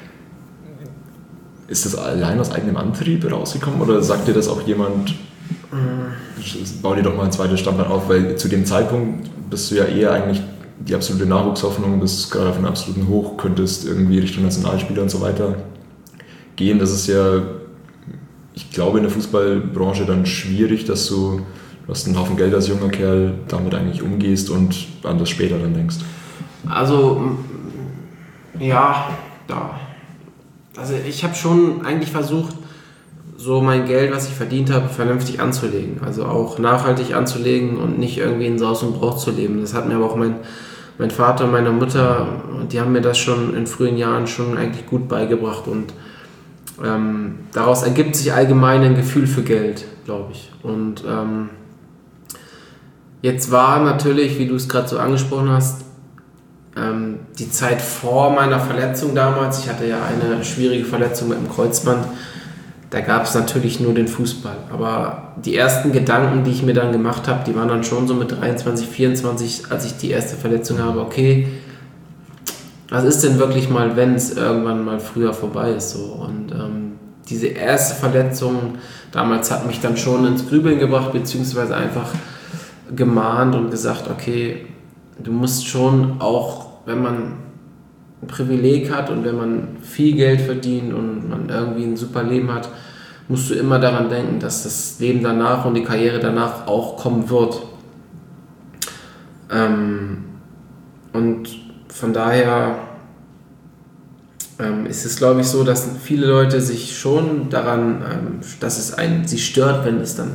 Ist das allein aus eigenem Antrieb rausgekommen oder sagt dir das auch jemand, bau dir doch mal ein zweites Standbein auf, weil zu dem Zeitpunkt bist du ja eher eigentlich die absolute Nachwuchshoffnung, bist gerade auf einem absoluten Hoch, könntest irgendwie Richtung Nationalspieler und so weiter gehen. Das ist ja, ich glaube, in der Fußballbranche dann schwierig, dass du hast einen Haufen Geld als junger Kerl, damit eigentlich umgehst und an das später dann denkst. Also, ja, da. Also ich habe schon eigentlich versucht, so mein Geld, was ich verdient habe, vernünftig anzulegen. Also auch nachhaltig anzulegen und nicht irgendwie in Saus und Braus zu leben. Das hat mir aber auch mein Vater und meine Mutter, die haben mir das schon in frühen Jahren schon eigentlich gut beigebracht. Und daraus ergibt sich allgemein ein Gefühl für Geld, glaube ich. Und jetzt war natürlich, wie du es gerade so angesprochen hast, die Zeit vor meiner Verletzung damals, ich hatte ja eine schwierige Verletzung mit dem Kreuzband, da gab es natürlich nur den Fußball. Aber die ersten Gedanken, die ich mir dann gemacht habe, die waren dann schon so mit 23, 24, als ich die erste Verletzung habe, okay, was ist denn wirklich mal, wenn es irgendwann mal früher vorbei ist? So? Und diese erste Verletzung damals hat mich dann schon ins Grübeln gebracht, beziehungsweise einfach gemahnt und gesagt, okay, du musst schon auch, wenn man ein Privileg hat und wenn man viel Geld verdient und man irgendwie ein super Leben hat, musst du immer daran denken, dass das Leben danach und die Karriere danach auch kommen wird. Und von daher ist es, glaube ich, so, dass viele Leute sich schon daran, dass es sie stört, wenn es dann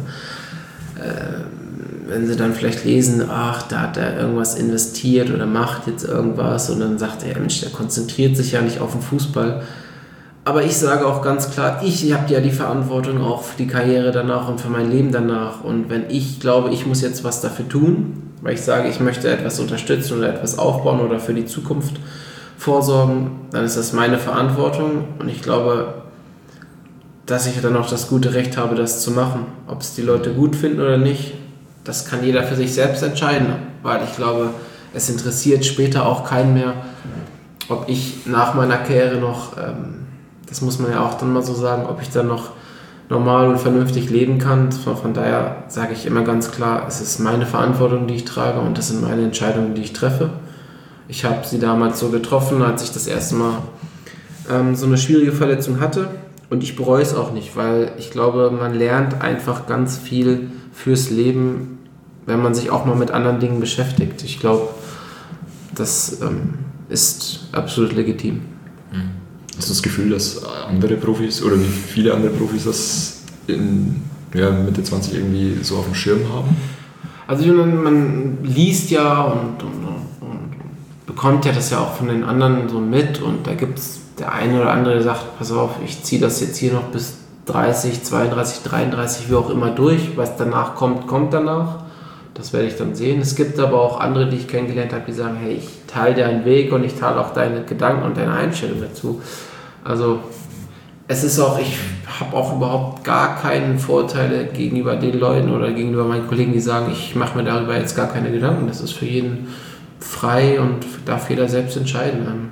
wenn sie dann vielleicht lesen, ach, da hat er irgendwas investiert oder macht jetzt irgendwas und dann sagt er, Mensch, der konzentriert sich ja nicht auf den Fußball. Aber ich sage auch ganz klar, ich habe ja die Verantwortung auch für die Karriere danach und für mein Leben danach. Und wenn ich glaube, ich muss jetzt was dafür tun, weil ich sage, ich möchte etwas unterstützen oder etwas aufbauen oder für die Zukunft vorsorgen, dann ist das meine Verantwortung und ich glaube, dass ich dann auch das gute Recht habe, das zu machen. Ob es die Leute gut finden oder nicht, das kann jeder für sich selbst entscheiden, weil ich glaube, es interessiert später auch keinen mehr, ob ich nach meiner Karriere noch, das muss man ja auch dann mal so sagen, ob ich dann noch normal und vernünftig leben kann. Von daher sage ich immer ganz klar, es ist meine Verantwortung, die ich trage und das sind meine Entscheidungen, die ich treffe. Ich habe sie damals so getroffen, als ich das erste Mal so eine schwierige Verletzung hatte und ich bereue es auch nicht, weil ich glaube, man lernt einfach ganz viel fürs Leben, wenn man sich auch mal mit anderen Dingen beschäftigt. Ich glaube, das ist absolut legitim. Hast du das Gefühl, dass andere Profis oder wie viele andere Profis das in Mitte 20 irgendwie so auf dem Schirm haben? Also man liest ja und bekommt ja das ja auch von den anderen so mit und da gibt es der eine oder andere, der sagt, pass auf, ich ziehe das jetzt hier noch bis 30, 32, 33, wie auch immer durch. Was danach kommt, kommt danach. Das werde ich dann sehen. Es gibt aber auch andere, die ich kennengelernt habe, die sagen, hey, ich teile deinen Weg und ich teile auch deine Gedanken und deine Einstellung dazu. Also es ist auch, ich habe auch überhaupt gar keine Vorteile gegenüber den Leuten oder gegenüber meinen Kollegen, die sagen, ich mache mir darüber jetzt gar keine Gedanken. Das ist für jeden frei und darf jeder selbst entscheiden.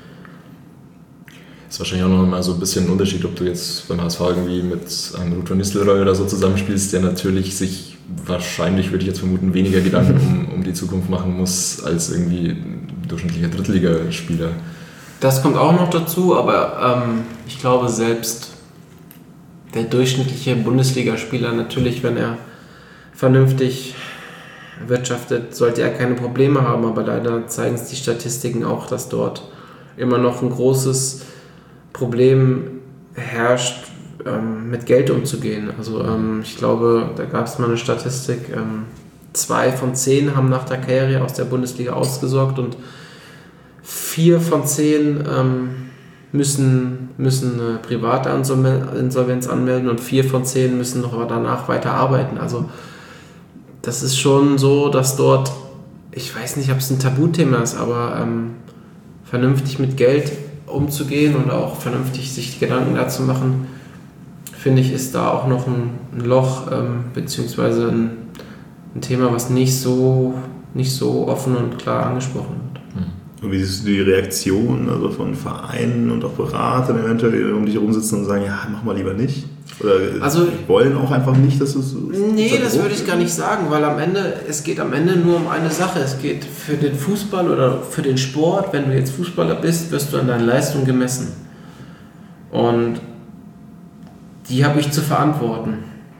Das ist wahrscheinlich auch noch mal so ein bisschen ein Unterschied, ob du jetzt beim HSV irgendwie mit einem Ruth von Nistelrooy oder so zusammenspielst, der natürlich sich wahrscheinlich, würde ich jetzt vermuten, weniger Gedanken um die Zukunft machen muss als irgendwie ein durchschnittlicher Drittligaspieler. Das kommt auch noch dazu, aber ich glaube selbst der durchschnittliche Bundesligaspieler natürlich, wenn er vernünftig wirtschaftet, sollte er keine Probleme haben, aber leider zeigen es die Statistiken auch, dass dort immer noch ein großes Problem herrscht, mit Geld umzugehen. Also ich glaube, da gab es mal eine Statistik, 2 von 10 haben nach der Karriere aus der Bundesliga ausgesorgt und 4 von 10 müssen eine private Insolvenz anmelden und 4 von 10 müssen noch danach weiter arbeiten. Also das ist schon so, dass dort, ich weiß nicht, ob es ein Tabuthema ist, aber vernünftig mit Geld umzugehen und auch vernünftig sich Gedanken dazu machen, finde ich, ist da auch noch ein Loch, beziehungsweise ein Thema, was nicht so offen und klar angesprochen wird. Und wie siehst du die Reaktion also von Vereinen und auch Beratern eventuell, die um dich herumsitzen und sagen, ja, mach mal lieber nicht? Oder also, wollen auch einfach nicht, dass du es... Nee, das würde ich gar nicht sagen, weil es geht am Ende nur um eine Sache. Es geht für den Fußball oder für den Sport, wenn du jetzt Fußballer bist, wirst du an deinen Leistungen gemessen. Und die habe ich zu verantworten.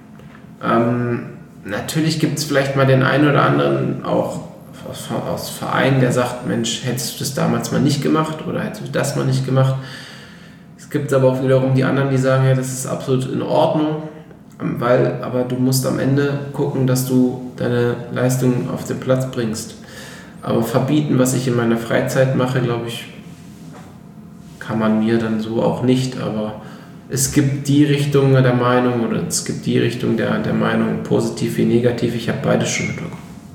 Natürlich gibt es vielleicht mal den einen oder anderen auch aus Vereinen, der sagt, Mensch, hättest du das damals mal nicht gemacht oder hättest du das mal nicht gemacht. Es gibt aber auch wiederum die anderen, die sagen, ja, das ist absolut in Ordnung, aber du musst am Ende gucken, dass du deine Leistung auf den Platz bringst. Aber verbieten, was ich in meiner Freizeit mache, glaube ich, kann man mir dann so auch nicht, aber es gibt die Richtung der Meinung oder es gibt die Richtung der Meinung, positiv wie negativ. Ich habe beides schon mitbekommen.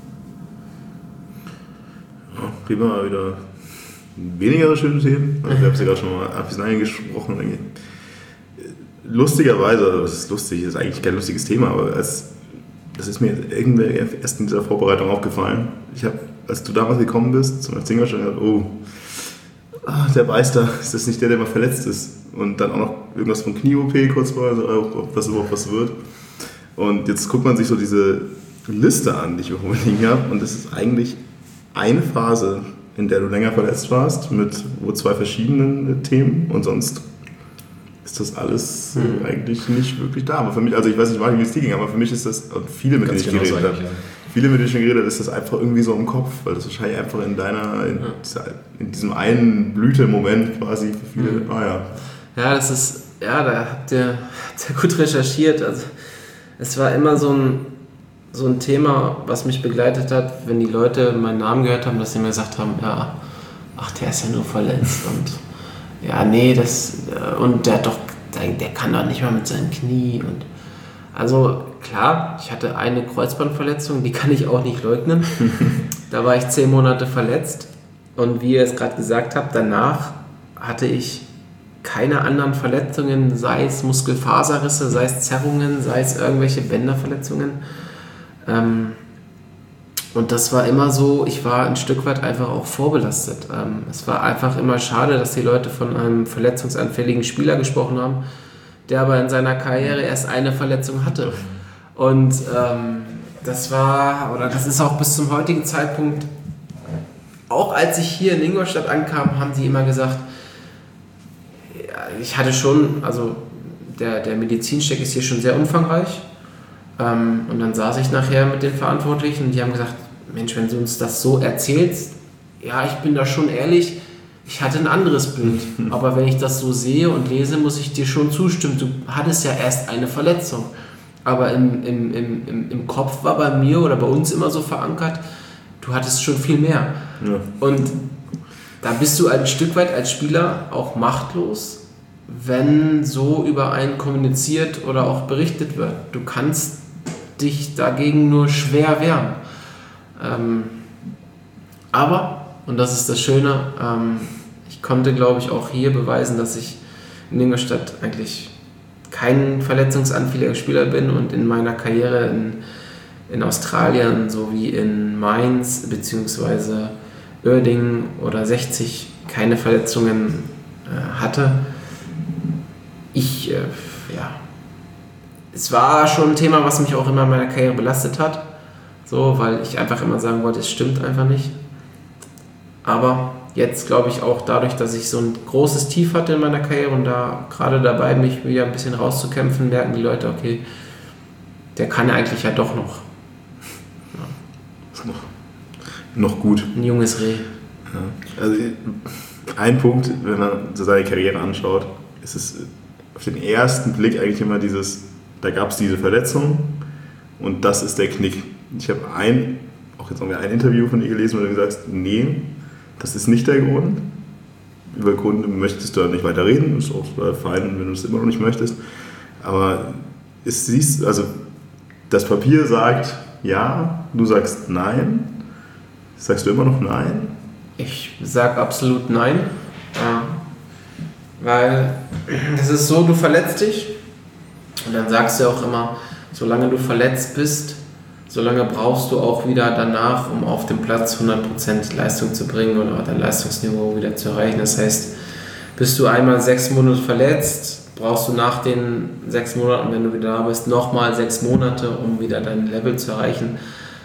Ja, prima, mal wieder weniger schöne Themen. Also, ich habe es ja gerade schon mal ein bisschen eingesprochen. Lustigerweise, also das ist lustig, das ist eigentlich kein lustiges Thema, aber das ist mir irgendwie erst in dieser Vorbereitung aufgefallen. Als du damals gekommen bist, zum FC Ingolstadt, der Beister, ist das nicht der mal verletzt ist? Und dann auch noch irgendwas von Knie-OP kurz vor, also ob das überhaupt was wird. Und jetzt guckt man sich so diese Liste an, die ich irgendwo liegen habe. Und das ist eigentlich eine Phase, in der du länger verletzt warst, mit 2 verschiedenen Themen. Und sonst ist das alles eigentlich nicht wirklich da. Aber für mich, also ich weiß nicht, wie es dir ging, aber für mich ist das, und viele, mit denen ich geredet habe, ist das einfach irgendwie so im Kopf, weil das wahrscheinlich einfach in diesem einen Blütemoment quasi für viele, Ja, da habt ihr gut recherchiert. Also es war immer so ein Thema, was mich begleitet hat, wenn die Leute meinen Namen gehört haben, dass sie mir gesagt haben, ja, ach, der ist ja nur verletzt und ja, nee, und der kann doch nicht mal mit seinem Knie und also klar, ich hatte eine Kreuzbandverletzung, die kann ich auch nicht leugnen. Da war ich 10 Monate verletzt und wie ihr es gerade gesagt habt, danach hatte ich keine anderen Verletzungen, sei es Muskelfaserrisse, sei es Zerrungen, sei es irgendwelche Bänderverletzungen. Und das war immer so, ich war ein Stück weit einfach auch vorbelastet. Es war einfach immer schade, dass die Leute von einem verletzungsanfälligen Spieler gesprochen haben, der aber in seiner Karriere erst eine Verletzung hatte. Und das ist auch bis zum heutigen Zeitpunkt, auch als ich hier in Ingolstadt ankam, haben die immer gesagt, ich hatte schon, also der Medizincheck ist hier schon sehr umfangreich. Und dann saß ich nachher mit den Verantwortlichen und die haben gesagt, Mensch, wenn du uns das so erzählst, ja, ich bin da schon ehrlich, ich hatte ein anderes Bild. Aber wenn ich das so sehe und lese, muss ich dir schon zustimmen. Du hattest ja erst eine Verletzung. Aber im Kopf war bei mir oder bei uns immer so verankert, du hattest schon viel mehr. Ja. Und da bist du ein Stück weit als Spieler auch machtlos, wenn so über einen kommuniziert oder auch berichtet wird. Du kannst dich dagegen nur schwer wehren. Aber, und das ist das Schöne, ich konnte, glaube ich, auch hier beweisen, dass ich in Ingolstadt eigentlich kein verletzungsanfälliger Spieler bin und in meiner Karriere in Australien sowie in Mainz bzw. Uerdingen oder 60 keine Verletzungen hatte. Es war schon ein Thema, was mich auch immer in meiner Karriere belastet hat, so, weil ich einfach immer sagen wollte, es stimmt einfach nicht. Aber jetzt glaube ich auch dadurch, dass ich so ein großes Tief hatte in meiner Karriere und da gerade dabei, mich wieder ein bisschen rauszukämpfen, merken die Leute, okay, der kann eigentlich ja doch noch. Ist noch gut. Ein junges Reh. Ja. Also ein Punkt, wenn man so seine Karriere anschaut, ist es auf den ersten Blick eigentlich immer da gab es diese Verletzung und das ist der Knick. Ich habe auch jetzt noch ein Interview von dir gelesen, wo du gesagt hast, nee, das ist nicht der Grund. Über Gründe möchtest du nicht weiter reden, ist auch fein, wenn du es immer noch nicht möchtest. Aber das Papier sagt ja, du sagst nein. Sagst du immer noch nein? Ich sage absolut nein, weil es ist so, du verletzt dich und dann sagst du auch immer, solange du verletzt bist, solange brauchst du auch wieder danach, um auf dem Platz 100% Leistung zu bringen oder dein Leistungsniveau wieder zu erreichen. Das heißt, bist du einmal 6 Monate verletzt, brauchst du nach den 6 Monaten, wenn du wieder da bist, nochmal 6 Monate, um wieder dein Level zu erreichen.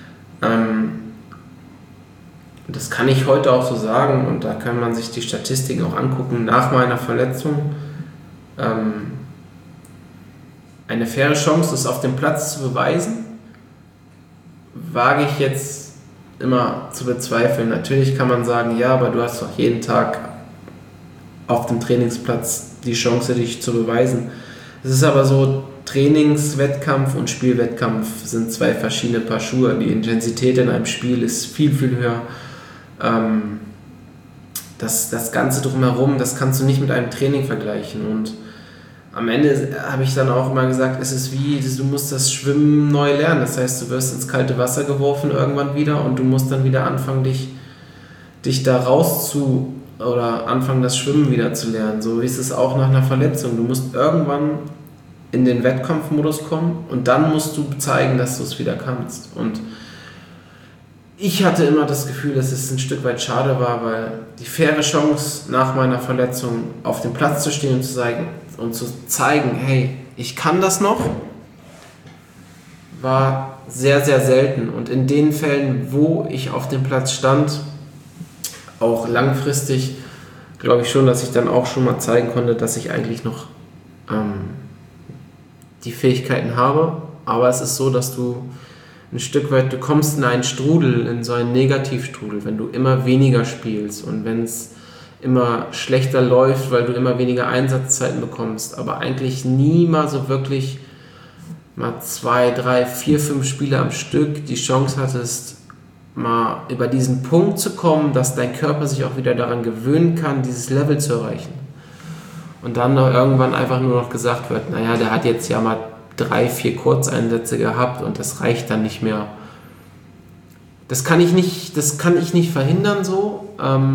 Das kann ich heute auch so sagen und da kann man sich die Statistiken auch angucken. Nach meiner Verletzung eine faire Chance, das auf dem Platz zu beweisen, wage ich jetzt immer zu bezweifeln. Natürlich kann man sagen, ja, aber du hast doch jeden Tag auf dem Trainingsplatz die Chance, dich zu beweisen. Es ist aber so, Trainingswettkampf und Spielwettkampf sind 2 verschiedene Paar Schuhe. Die Intensität in einem Spiel ist viel, viel höher. Das Ganze drumherum, das kannst du nicht mit einem Training vergleichen und am Ende habe ich dann auch immer gesagt, es ist wie, du musst das Schwimmen neu lernen, das heißt, du wirst ins kalte Wasser geworfen irgendwann wieder und du musst dann wieder anfangen, dich da oder anfangen, das Schwimmen wieder zu lernen. So ist es auch nach einer Verletzung, du musst irgendwann in den Wettkampfmodus kommen und dann musst du zeigen, dass du es wieder kannst und ich hatte immer das Gefühl, dass es ein Stück weit schade war, weil die faire Chance nach meiner Verletzung auf dem Platz zu stehen und zu zeigen, hey, ich kann das noch, war sehr, sehr selten. Und in den Fällen, wo ich auf dem Platz stand, auch langfristig, glaube ich schon, dass ich dann auch schon mal zeigen konnte, dass ich eigentlich noch die Fähigkeiten habe. Aber es ist so, dass du ein Stück weit, du kommst in einen Strudel, in so einen Negativstrudel, wenn du immer weniger spielst und wenn es immer schlechter läuft, weil du immer weniger Einsatzzeiten bekommst, aber eigentlich nie mal so wirklich mal 2, 3, 4, 5 Spiele am Stück die Chance hattest, mal über diesen Punkt zu kommen, dass dein Körper sich auch wieder daran gewöhnen kann, dieses Level zu erreichen. Und dann noch irgendwann einfach nur noch gesagt wird, naja, der hat jetzt ja mal 3, 4 Kurzeinsätze gehabt und das reicht dann nicht mehr. Das kann ich nicht verhindern so,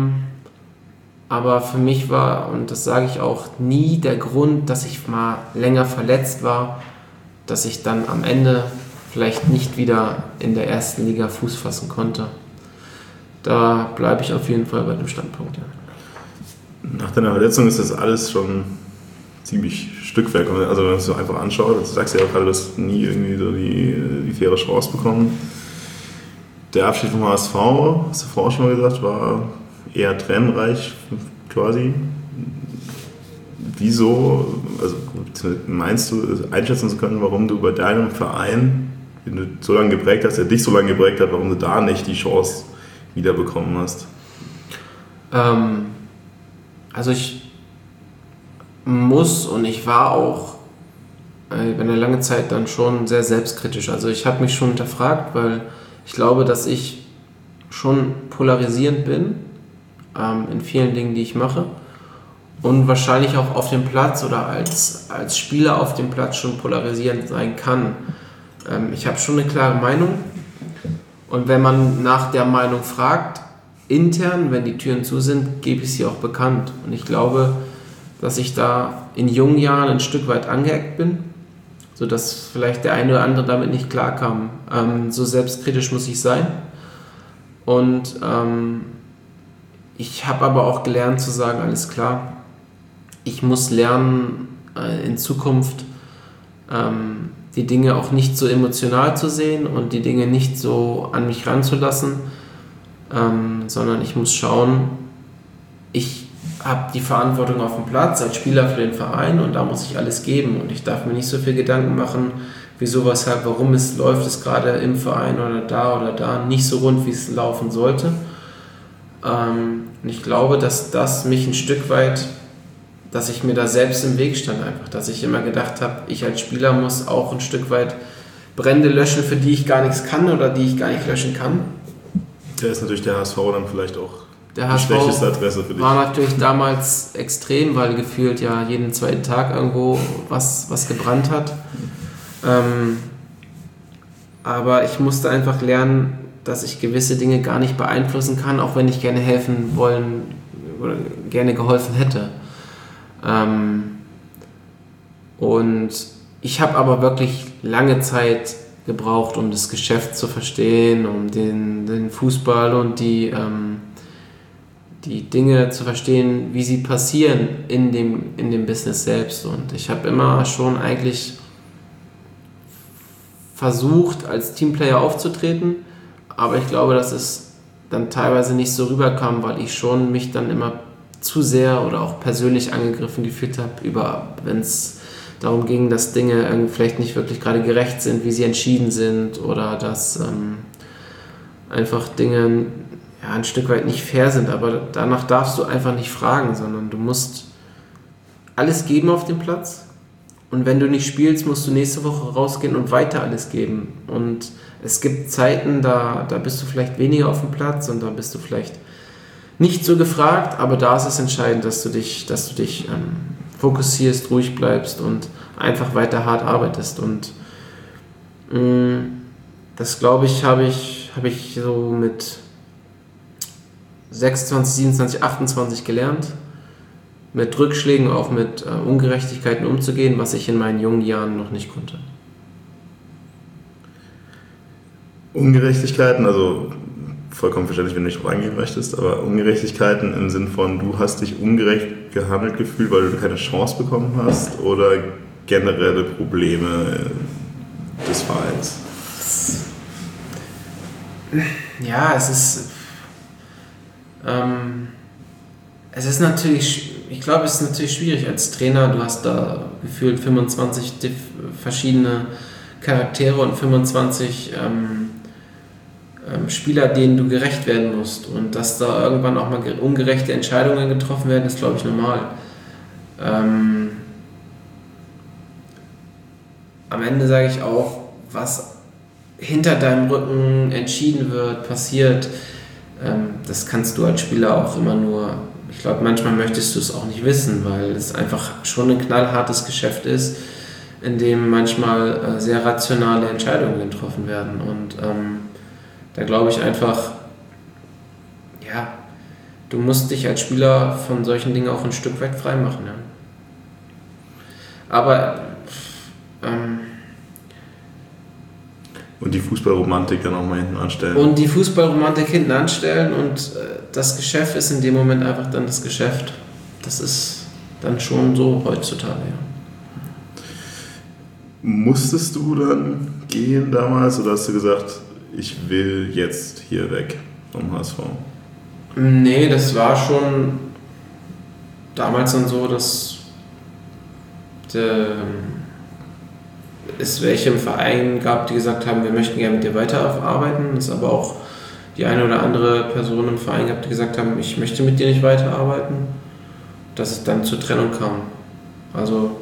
aber für mich war, und das sage ich auch, nie der Grund, dass ich mal länger verletzt war, dass ich dann am Ende vielleicht nicht wieder in der ersten Liga Fuß fassen konnte. Da bleibe ich auf jeden Fall bei dem Standpunkt. Ja. Nach deiner Verletzung ist das alles schon ziemlich Stückwerk. Also wenn man es so einfach anschaut, du sagst ja auch gerade, du hast nie irgendwie so die faire Chance bekommen. Der Abschied vom HSV, hast du vorher schon mal gesagt, war eher tränenreich quasi. Wieso, also meinst du einschätzen zu können, warum du bei deinem Verein, den du so lange geprägt hast, der dich so lange geprägt hat, warum du da nicht die Chance wiederbekommen hast? Also ich muss und ich war auch über eine lange Zeit dann schon sehr selbstkritisch. Also ich habe mich schon hinterfragt, weil ich glaube, dass ich schon polarisierend bin in vielen Dingen, die ich mache und wahrscheinlich auch auf dem Platz oder als Spieler auf dem Platz schon polarisierend sein kann. Ich habe schon eine klare Meinung und wenn man nach der Meinung fragt, intern, wenn die Türen zu sind, gebe ich sie auch bekannt. Und ich glaube, dass ich da in jungen Jahren ein Stück weit angeeckt bin, sodass vielleicht der eine oder andere damit nicht klarkam. So selbstkritisch muss ich sein. Und ich habe aber auch gelernt zu sagen, alles klar, ich muss lernen, in Zukunft die Dinge auch nicht so emotional zu sehen und die Dinge nicht so an mich ranzulassen, sondern ich muss schauen, ich habe die Verantwortung auf dem Platz als Spieler für den Verein und da muss ich alles geben und ich darf mir nicht so viel Gedanken machen, wieso, weshalb, warum läuft es gerade im Verein oder da nicht so rund, wie es laufen sollte. Und ich glaube, dass das mich ein Stück weit, dass ich mir da selbst im Weg stand einfach, dass ich immer gedacht habe, ich als Spieler muss auch ein Stück weit Brände löschen, für die ich gar nichts kann oder die ich gar nicht löschen kann. Da ist natürlich der HSV dann vielleicht auch Der die HSV schlechteste Adresse für dich. war natürlich damals extrem, weil gefühlt ja jeden zweiten Tag irgendwo was gebrannt hat. Aber ich musste einfach lernen, dass ich gewisse Dinge gar nicht beeinflussen kann, auch wenn ich gerne helfen wollen oder gerne geholfen hätte. Und ich habe aber wirklich lange Zeit gebraucht, um das Geschäft zu verstehen, um den Fußball und die Dinge zu verstehen, wie sie passieren in dem Business selbst. Und ich habe immer schon eigentlich versucht, als Teamplayer aufzutreten, aber ich glaube, dass es dann teilweise nicht so rüberkam, weil ich schon mich dann immer zu sehr oder auch persönlich angegriffen gefühlt habe, wenn es darum ging, dass Dinge vielleicht nicht wirklich gerade gerecht sind, wie sie entschieden sind oder dass einfach Dinge ein Stück weit nicht fair sind, aber danach darfst du einfach nicht fragen, sondern du musst alles geben auf dem Platz und wenn du nicht spielst, musst du nächste Woche rausgehen und weiter alles geben und es gibt Zeiten, da bist du vielleicht weniger auf dem Platz und da bist du vielleicht nicht so gefragt, aber da ist es entscheidend, dass du dich fokussierst, ruhig bleibst und einfach weiter hart arbeitest und das glaube ich, habe ich so mit 26, 27, 28 gelernt, mit Rückschlägen, auch mit Ungerechtigkeiten umzugehen, was ich in meinen jungen Jahren noch nicht konnte. Ungerechtigkeiten, also vollkommen verständlich, wenn du nicht drauf eingehen möchtest, aber Ungerechtigkeiten im Sinn von, du hast dich ungerecht gehandelt gefühlt, weil du keine Chance bekommen hast oder generelle Probleme des Vereins? Ja, es ist natürlich, ich glaube, es ist natürlich schwierig als Trainer, du hast da gefühlt 25 verschiedene Charaktere und 25 Spieler, denen du gerecht werden musst und dass da irgendwann auch mal ungerechte Entscheidungen getroffen werden, ist, glaube ich, normal. Am Ende sage ich auch, was hinter deinem Rücken entschieden wird, passiert, das kannst du als Spieler auch immer nur, ich glaube, manchmal möchtest du es auch nicht wissen, weil es einfach schon ein knallhartes Geschäft ist, in dem manchmal sehr rationale Entscheidungen getroffen werden und da glaube ich einfach, ja, du musst dich als Spieler von solchen Dingen auch ein Stück weit frei machen. Ja. Aber und die Fußballromantik dann auch mal hinten anstellen. Und die Fußballromantik hinten anstellen und das Geschäft ist in dem Moment einfach dann das Geschäft. Das ist dann schon so heutzutage, ja. Musstest du dann gehen damals oder hast du gesagt, ich will jetzt hier weg vom HSV? Nee, das war schon damals dann so, dass es welche im Verein gab, die gesagt haben, wir möchten gerne mit dir weiterarbeiten. Es aber auch die eine oder andere Person im Verein gab, die gesagt haben, ich möchte mit dir nicht weiterarbeiten. Dass es dann zur Trennung kam. Also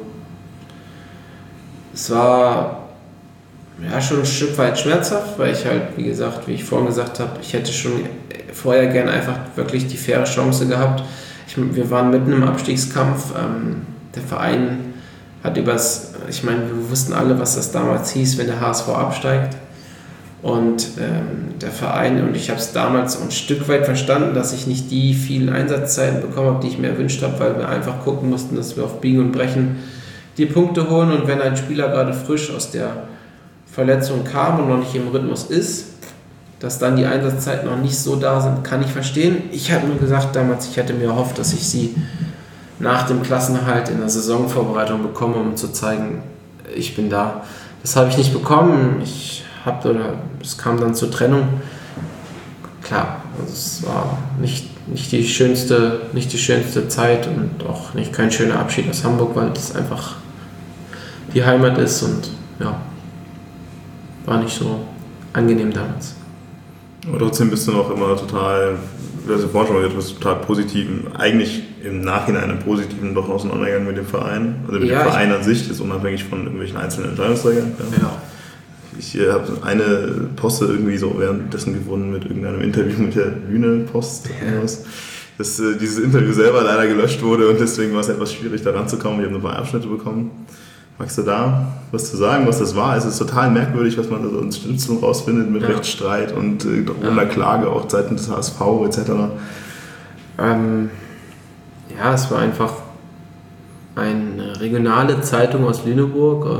es war ja schon ein Stück weit schmerzhaft, weil ich halt, wie gesagt, wie ich vorhin gesagt habe, ich hätte schon vorher gerne einfach wirklich die faire Chance gehabt. Wir waren mitten im Abstiegskampf. Der Verein hat wir wussten alle, was das damals hieß, wenn der HSV absteigt. Und der Verein, und ich habe es damals ein Stück weit verstanden, dass ich nicht die vielen Einsatzzeiten bekommen habe, die ich mir erwünscht habe, weil wir einfach gucken mussten, dass wir auf Biegen und Brechen die Punkte holen. Und wenn ein Spieler gerade frisch aus der Verletzung kam und noch nicht im Rhythmus ist, dass dann die Einsatzzeiten noch nicht so da sind, kann ich verstehen. Ich habe nur gesagt damals, ich hätte mir erhofft, dass ich sie nach dem Klassenerhalt in der Saisonvorbereitung bekomme, um zu zeigen, ich bin da. Das habe ich nicht bekommen. Es kam dann zur Trennung. Klar, also es war nicht nicht die schönste Zeit und auch kein schöner Abschied aus Hamburg, weil das einfach die Heimat ist und ja, war nicht so angenehm damals. Aber trotzdem bist du noch immer total, das ist vorhin schon mal gesagt, total positiv, eigentlich im Nachhinein einen positiven doch auseinandergegangen mit dem Verein. Also mit dem Verein an sich, ist unabhängig von irgendwelchen einzelnen Entscheidungsträgern. Ja. Ich habe eine Poste irgendwie so währenddessen gewonnen mit irgendeinem Interview mit der Bühne-Post. Dass dieses Interview selber leider gelöscht wurde und deswegen war es etwas schwierig, da ranzukommen. Ich habe nur ein paar Abschnitte bekommen. Magst du da was zu sagen, was das war? Es ist total merkwürdig, was man da so in Schnipseln rausfindet mit Rechtsstreit und drohender Klage, auch seitens des HSV etc. Es war einfach eine regionale Zeitung aus Lüneburg,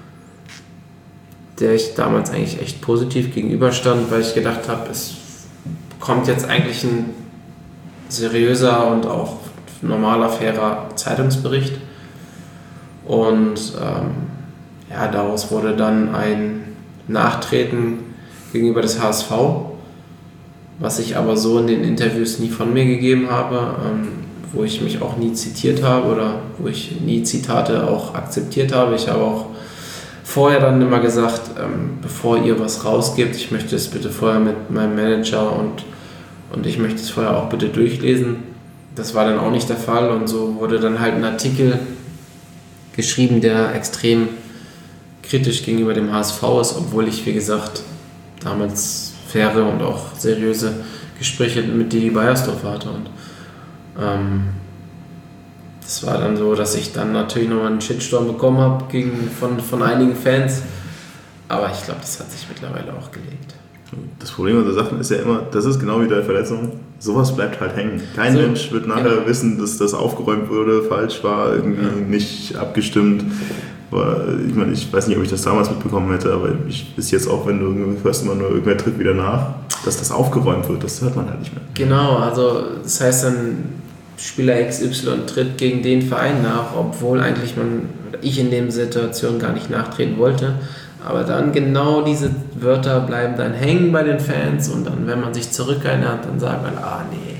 der ich damals eigentlich echt positiv gegenüberstand, weil ich gedacht habe, es kommt jetzt eigentlich ein seriöser und auch normaler, fairer Zeitungsbericht. Und daraus wurde dann ein Nachtreten gegenüber des HSV, was ich aber so in den Interviews nie von mir gegeben habe, wo ich mich auch nie zitiert habe oder wo ich nie Zitate auch akzeptiert habe. Ich habe auch vorher dann immer gesagt, bevor ihr was rausgebt, ich möchte es bitte vorher mit meinem Manager und ich möchte es vorher auch bitte durchlesen. Das war dann auch nicht der Fall und so wurde dann halt ein Artikel geschrieben, der extrem kritisch gegenüber dem HSV ist, obwohl ich, wie gesagt, damals faire und auch seriöse Gespräche mit Didi Beiersdorf hatte. Und das war dann so, dass ich dann natürlich nochmal einen Shitstorm bekommen habe von einigen Fans. Aber ich glaube, das hat sich mittlerweile auch gelegt. Das Problem an der Sache ist ja immer, das ist genau wie bei Verletzungen, sowas bleibt halt hängen. Kein Mensch wird nachher wissen, dass das aufgeräumt wurde, falsch war, irgendwie nicht abgestimmt. Ich weiß nicht, ob ich das damals mitbekommen hätte, aber bis jetzt auch, wenn du hörst immer nur, irgendwer tritt wieder nach, dass das aufgeräumt wird, das hört man halt nicht mehr. Genau, also das heißt dann, Spieler XY tritt gegen den Verein nach, obwohl eigentlich ich in der Situation gar nicht nachtreten wollte. Aber dann genau diese Wörter bleiben dann hängen bei den Fans und dann, wenn man sich zurückerinnert, dann sagt man, nee.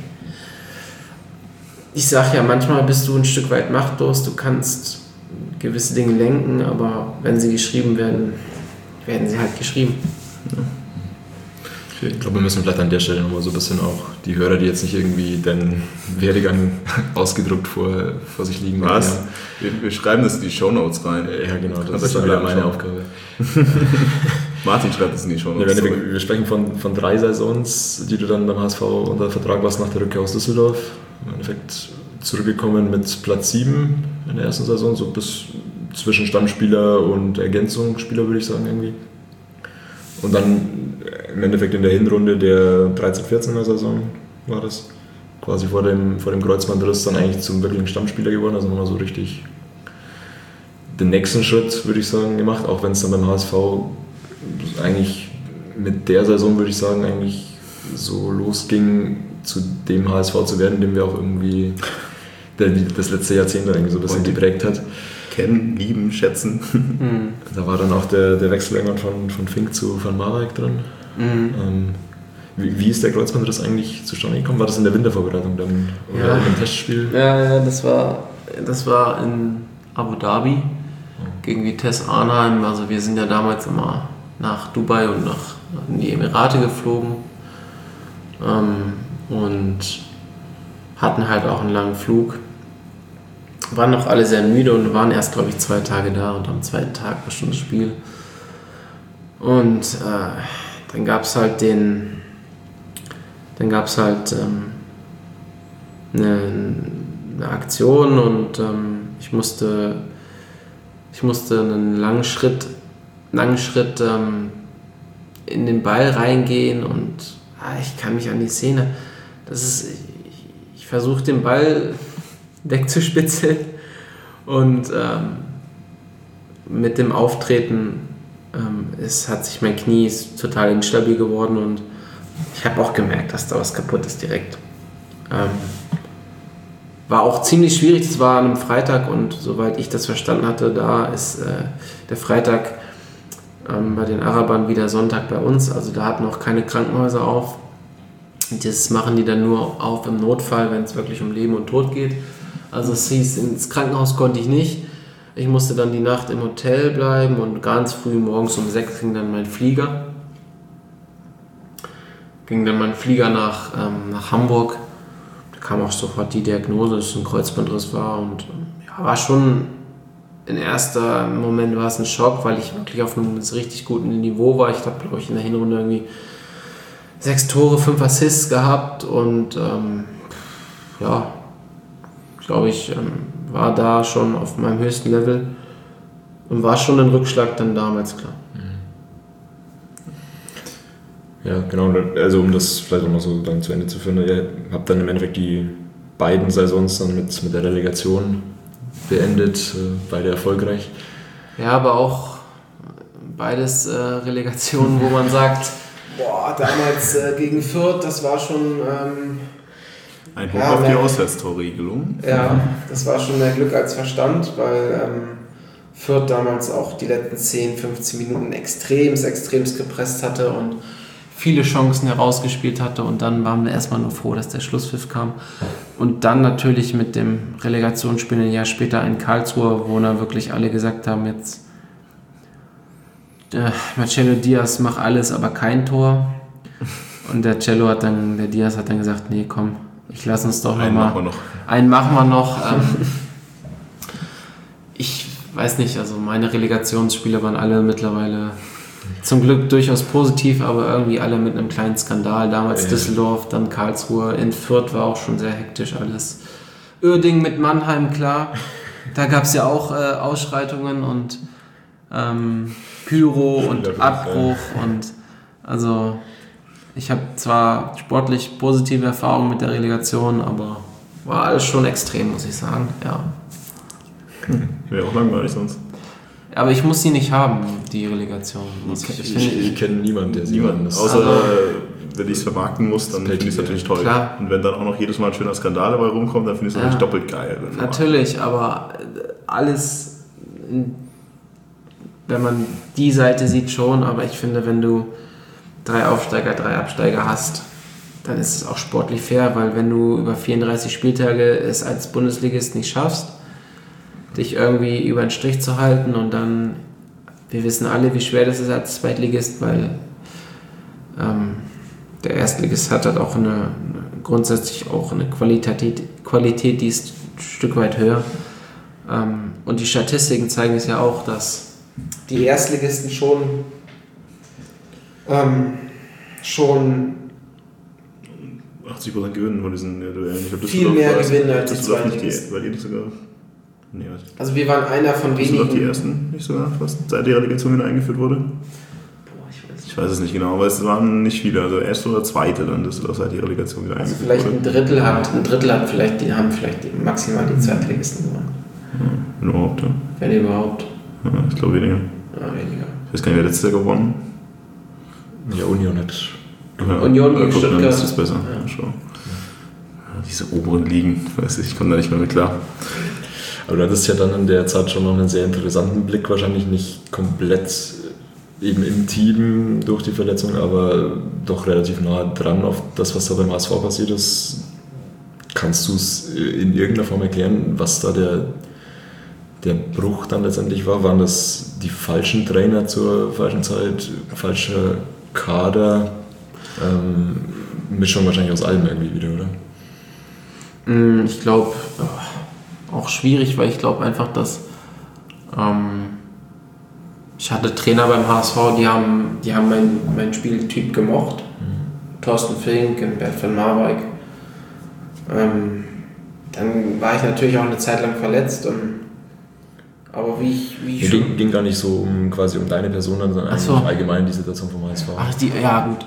Ich sag ja, manchmal bist du ein Stück weit machtlos, du kannst gewisse Dinge lenken, aber wenn sie geschrieben werden, werden sie halt geschrieben. Ja. Ich glaube, wir müssen vielleicht an der Stelle nochmal so ein bisschen auch die Hörer, die jetzt nicht irgendwie den Werdegang ausgedruckt vor sich liegen haben. Was? Wir schreiben das in die Shownotes rein. Ja, genau, das ist dann wieder meine Aufgabe. Martin schreibt das in die Shownotes. Ja, wir sprechen von 3 Saisons, die du dann beim HSV unter Vertrag warst nach der Rückkehr aus Düsseldorf. Im Endeffekt zurückgekommen mit Platz 7 in der ersten Saison, so bis zwischen Stammspieler und Ergänzungsspieler, würde ich sagen, irgendwie. Und dann im Endeffekt in der Hinrunde der 13-14er Saison war das, quasi vor dem Kreuzbandriss dann eigentlich zum wirklichen Stammspieler geworden, also nochmal so richtig den nächsten Schritt, würde ich sagen, gemacht, auch wenn es dann beim HSV eigentlich mit der Saison, würde ich sagen, eigentlich so losging, zu dem HSV zu werden, den wir auch irgendwie das letzte Jahrzehnt irgendwie so ein bisschen geprägt hat. Kennen, lieben, schätzen. Da war dann auch der Wechsel irgendwann von Fink zu Van Marwijk drin. Wie ist der Kreuzbandriss eigentlich zustande gekommen? War das in der Wintervorbereitung dann oder in dem Testspiel? Ja, das war in Abu Dhabi gegen Vitesse Arnhem. Also wir sind ja damals immer nach Dubai und in die Emirate geflogen und hatten halt auch einen langen Flug. Waren noch alle sehr müde und waren erst, glaube ich, 2 Tage da und am 2. Tag war schon das Spiel. Und dann gab es halt eine Aktion und ich musste einen langen Schritt in den Ball reingehen und ich kann mich an die Szene, ich versuche den Ball wegzuspitzeln und mit dem Auftreten hat sich mein Knie total instabil geworden und ich habe auch gemerkt, dass da was kaputt ist direkt. War auch ziemlich schwierig, das war an einem Freitag und soweit ich das verstanden hatte, da ist der Freitag bei den Arabern wieder Sonntag bei uns, also da hatten auch keine Krankenhäuser auf Das machen die dann nur auf im Notfall, wenn es wirklich um Leben und Tod geht. Also es hieß, ins Krankenhaus konnte ich nicht. Ich musste dann die Nacht im Hotel bleiben und ganz früh morgens um 6 ging dann mein Flieger. Nach Hamburg. Da kam auch sofort die Diagnose, dass es ein Kreuzbandriss war. Und ja, war schon, im ersten Moment war es ein Schock, weil ich wirklich auf einem richtig guten Niveau war. Ich habe, glaube ich, in der Hinrunde irgendwie 6 Tore, 5 Assists gehabt und glaube ich, war da schon auf meinem höchsten Level und war schon ein Rückschlag dann damals, klar. Ja, genau, also um das vielleicht auch noch so dann zu Ende zu führen, ihr habt dann im Endeffekt die beiden Saisons dann mit der Relegation beendet, beide erfolgreich. Ja, aber auch beides Relegationen, wo man sagt, boah, damals gegen Fürth, das war schon... Ein Hoch auf die Auswärtstorregelung. Ja, das war schon mehr Glück als Verstand, weil Fürth damals auch die letzten 10, 15 Minuten extremst gepresst hatte und viele Chancen herausgespielt hatte und dann waren wir erstmal nur froh, dass der Schlusspfiff kam. Und dann natürlich mit dem Relegationsspiel ein Jahr später in Karlsruhe, wo dann wirklich alle gesagt haben, jetzt Marcelo Diaz macht alles, aber kein Tor. Und der Diaz hat dann gesagt, nee, komm, ich lasse uns doch nochmal. Einen machen wir noch. Ich weiß nicht, also meine Relegationsspiele waren alle mittlerweile zum Glück durchaus positiv, aber irgendwie alle mit einem kleinen Skandal. Damals Düsseldorf, dann Karlsruhe, in Fürth war auch schon sehr hektisch alles. Uerdingen mit Mannheim, klar. Da gab es ja auch Ausschreitungen und Pyro und Abbruch und also ich habe zwar sportlich positive Erfahrungen mit der Relegation, aber war alles schon extrem, muss ich sagen, ja. Wäre auch langweilig sonst. Aber ich muss sie nicht haben, die Relegation. Ich kenne niemanden, der sie hat. Außer wenn ich es vermarkten muss, dann finde ich es natürlich toll. Klar. Und wenn dann auch noch jedes Mal ein schöner Skandal dabei rumkommt, dann finde ich es natürlich doppelt geil. Natürlich, aber alles, wenn man die Seite sieht schon, aber ich finde, wenn du 3 Aufsteiger, 3 Absteiger hast, dann ist es auch sportlich fair, weil wenn du über 34 Spieltage es als Bundesligist nicht schaffst, dich irgendwie über den Strich zu halten und dann, wir wissen alle, wie schwer das ist als Zweitligist, weil der Erstligist hat halt auch grundsätzlich auch eine Qualität, die ist ein Stück weit höher. Und die Statistiken zeigen es ja auch, dass die Erstligisten schon 80% gewinnen von diesen Duellen. Viel mehr gewinnen als die Zweitligisten. Weil ihr nicht sogar... Nee, also wir waren einer von wenigen... Sind doch die ersten, nicht sogar fast, seit die Relegation wieder eingeführt wurde? Ich weiß es nicht genau, aber es waren nicht viele. Also erste oder zweite dann, das ist seit die Relegation wieder eingeführt wurde. Vielleicht ein Drittel haben vielleicht maximal die Zweitligisten gewonnen. Ja, überhaupt, ja. Wenn überhaupt. Ja, ich glaube weniger. Ja, weniger. Ich weiß gar nicht, wer letztes Jahr gewonnen. Ja, Union hat. Ja, Union gegen Stuttgart. Das ist besser. Ja. Schon. Ja, diese oberen Ligen, weiß ich komme da nicht mehr mit klar. Aber du hattest ja dann in der Zeit schon noch einen sehr interessanten Blick, wahrscheinlich nicht komplett eben im Team durch die Verletzung, aber doch relativ nah dran auf das, was da beim HSV passiert ist. Kannst du es in irgendeiner Form erklären, was da der Bruch dann letztendlich war? Waren das die falschen Trainer zur falschen Zeit, falscher Kader? Mischung wahrscheinlich aus allem irgendwie wieder, oder? Ich glaube, auch schwierig, weil ich glaube einfach, dass ich hatte Trainer beim HSV, die haben meinen Spieltyp gemocht. Thorsten Fink und Bert van Marwijk. Dann war ich natürlich auch eine Zeit lang verletzt. Aber wie schon... Ging gar nicht so um deine Person, sondern einfach allgemein die Situation vom HSV. Ja gut.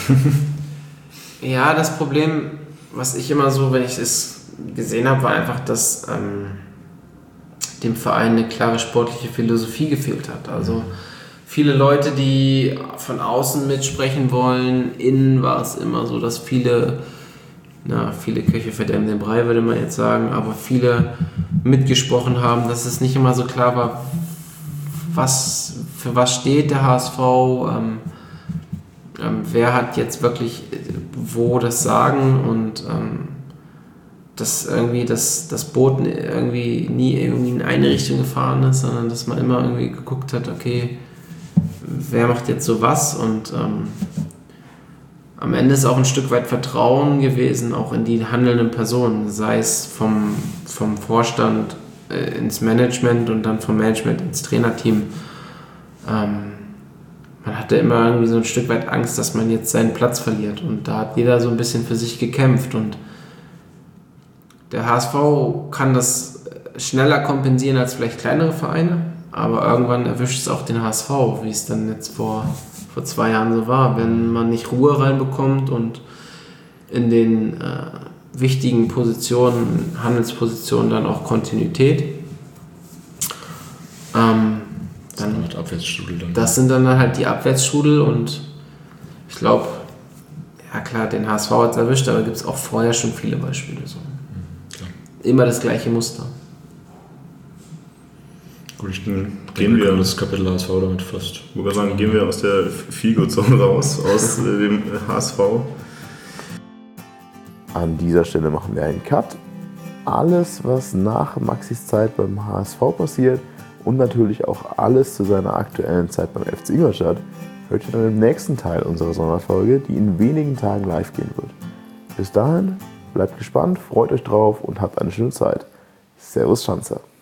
Ja, das Problem, was ich immer so, wenn ich es gesehen habe, war einfach, dass dem Verein eine klare sportliche Philosophie gefehlt hat. Also viele Leute, die von außen mitsprechen wollen, innen war es immer so, dass viele Köche verderben den Brei, würde man jetzt sagen, aber viele mitgesprochen haben, dass es nicht immer so klar war, für was steht der HSV, wer hat jetzt wirklich, wo das Sagen und dass irgendwie das Boot irgendwie nie irgendwie in eine Richtung gefahren ist, sondern dass man immer irgendwie geguckt hat, okay, wer macht jetzt so was, und am Ende ist auch ein Stück weit Vertrauen gewesen, auch in die handelnden Personen, sei es vom Vorstand ins Management und dann vom Management ins Trainerteam. Man hatte immer irgendwie so ein Stück weit Angst, dass man jetzt seinen Platz verliert, und da hat jeder so ein bisschen für sich gekämpft, und der HSV kann das schneller kompensieren als vielleicht kleinere Vereine, aber irgendwann erwischt es auch den HSV, wie es dann jetzt vor 2 Jahren so war, wenn man nicht Ruhe reinbekommt und in den wichtigen Positionen, Handelspositionen dann auch Kontinuität. Dann Abwärtsstrudel dann. Das sind dann halt die Abwärtsstrudel, und ich glaube, ja klar, den HSV hat es erwischt, aber gibt es auch vorher schon viele Beispiele. So. Immer das gleiche Muster. Gut, gehen wir das Kapitel HSV damit fast. Ich würde sagen, gehen wir aus der Figo-Zone raus, aus dem HSV. An dieser Stelle machen wir einen Cut. Alles, was nach Maxis Zeit beim HSV passiert und natürlich auch alles zu seiner aktuellen Zeit beim FC Ingolstadt, hört ihr dann im nächsten Teil unserer Sonderfolge, die in wenigen Tagen live gehen wird. Bis dahin, bleibt gespannt, freut euch drauf und habt eine schöne Zeit. Servus Schanzer.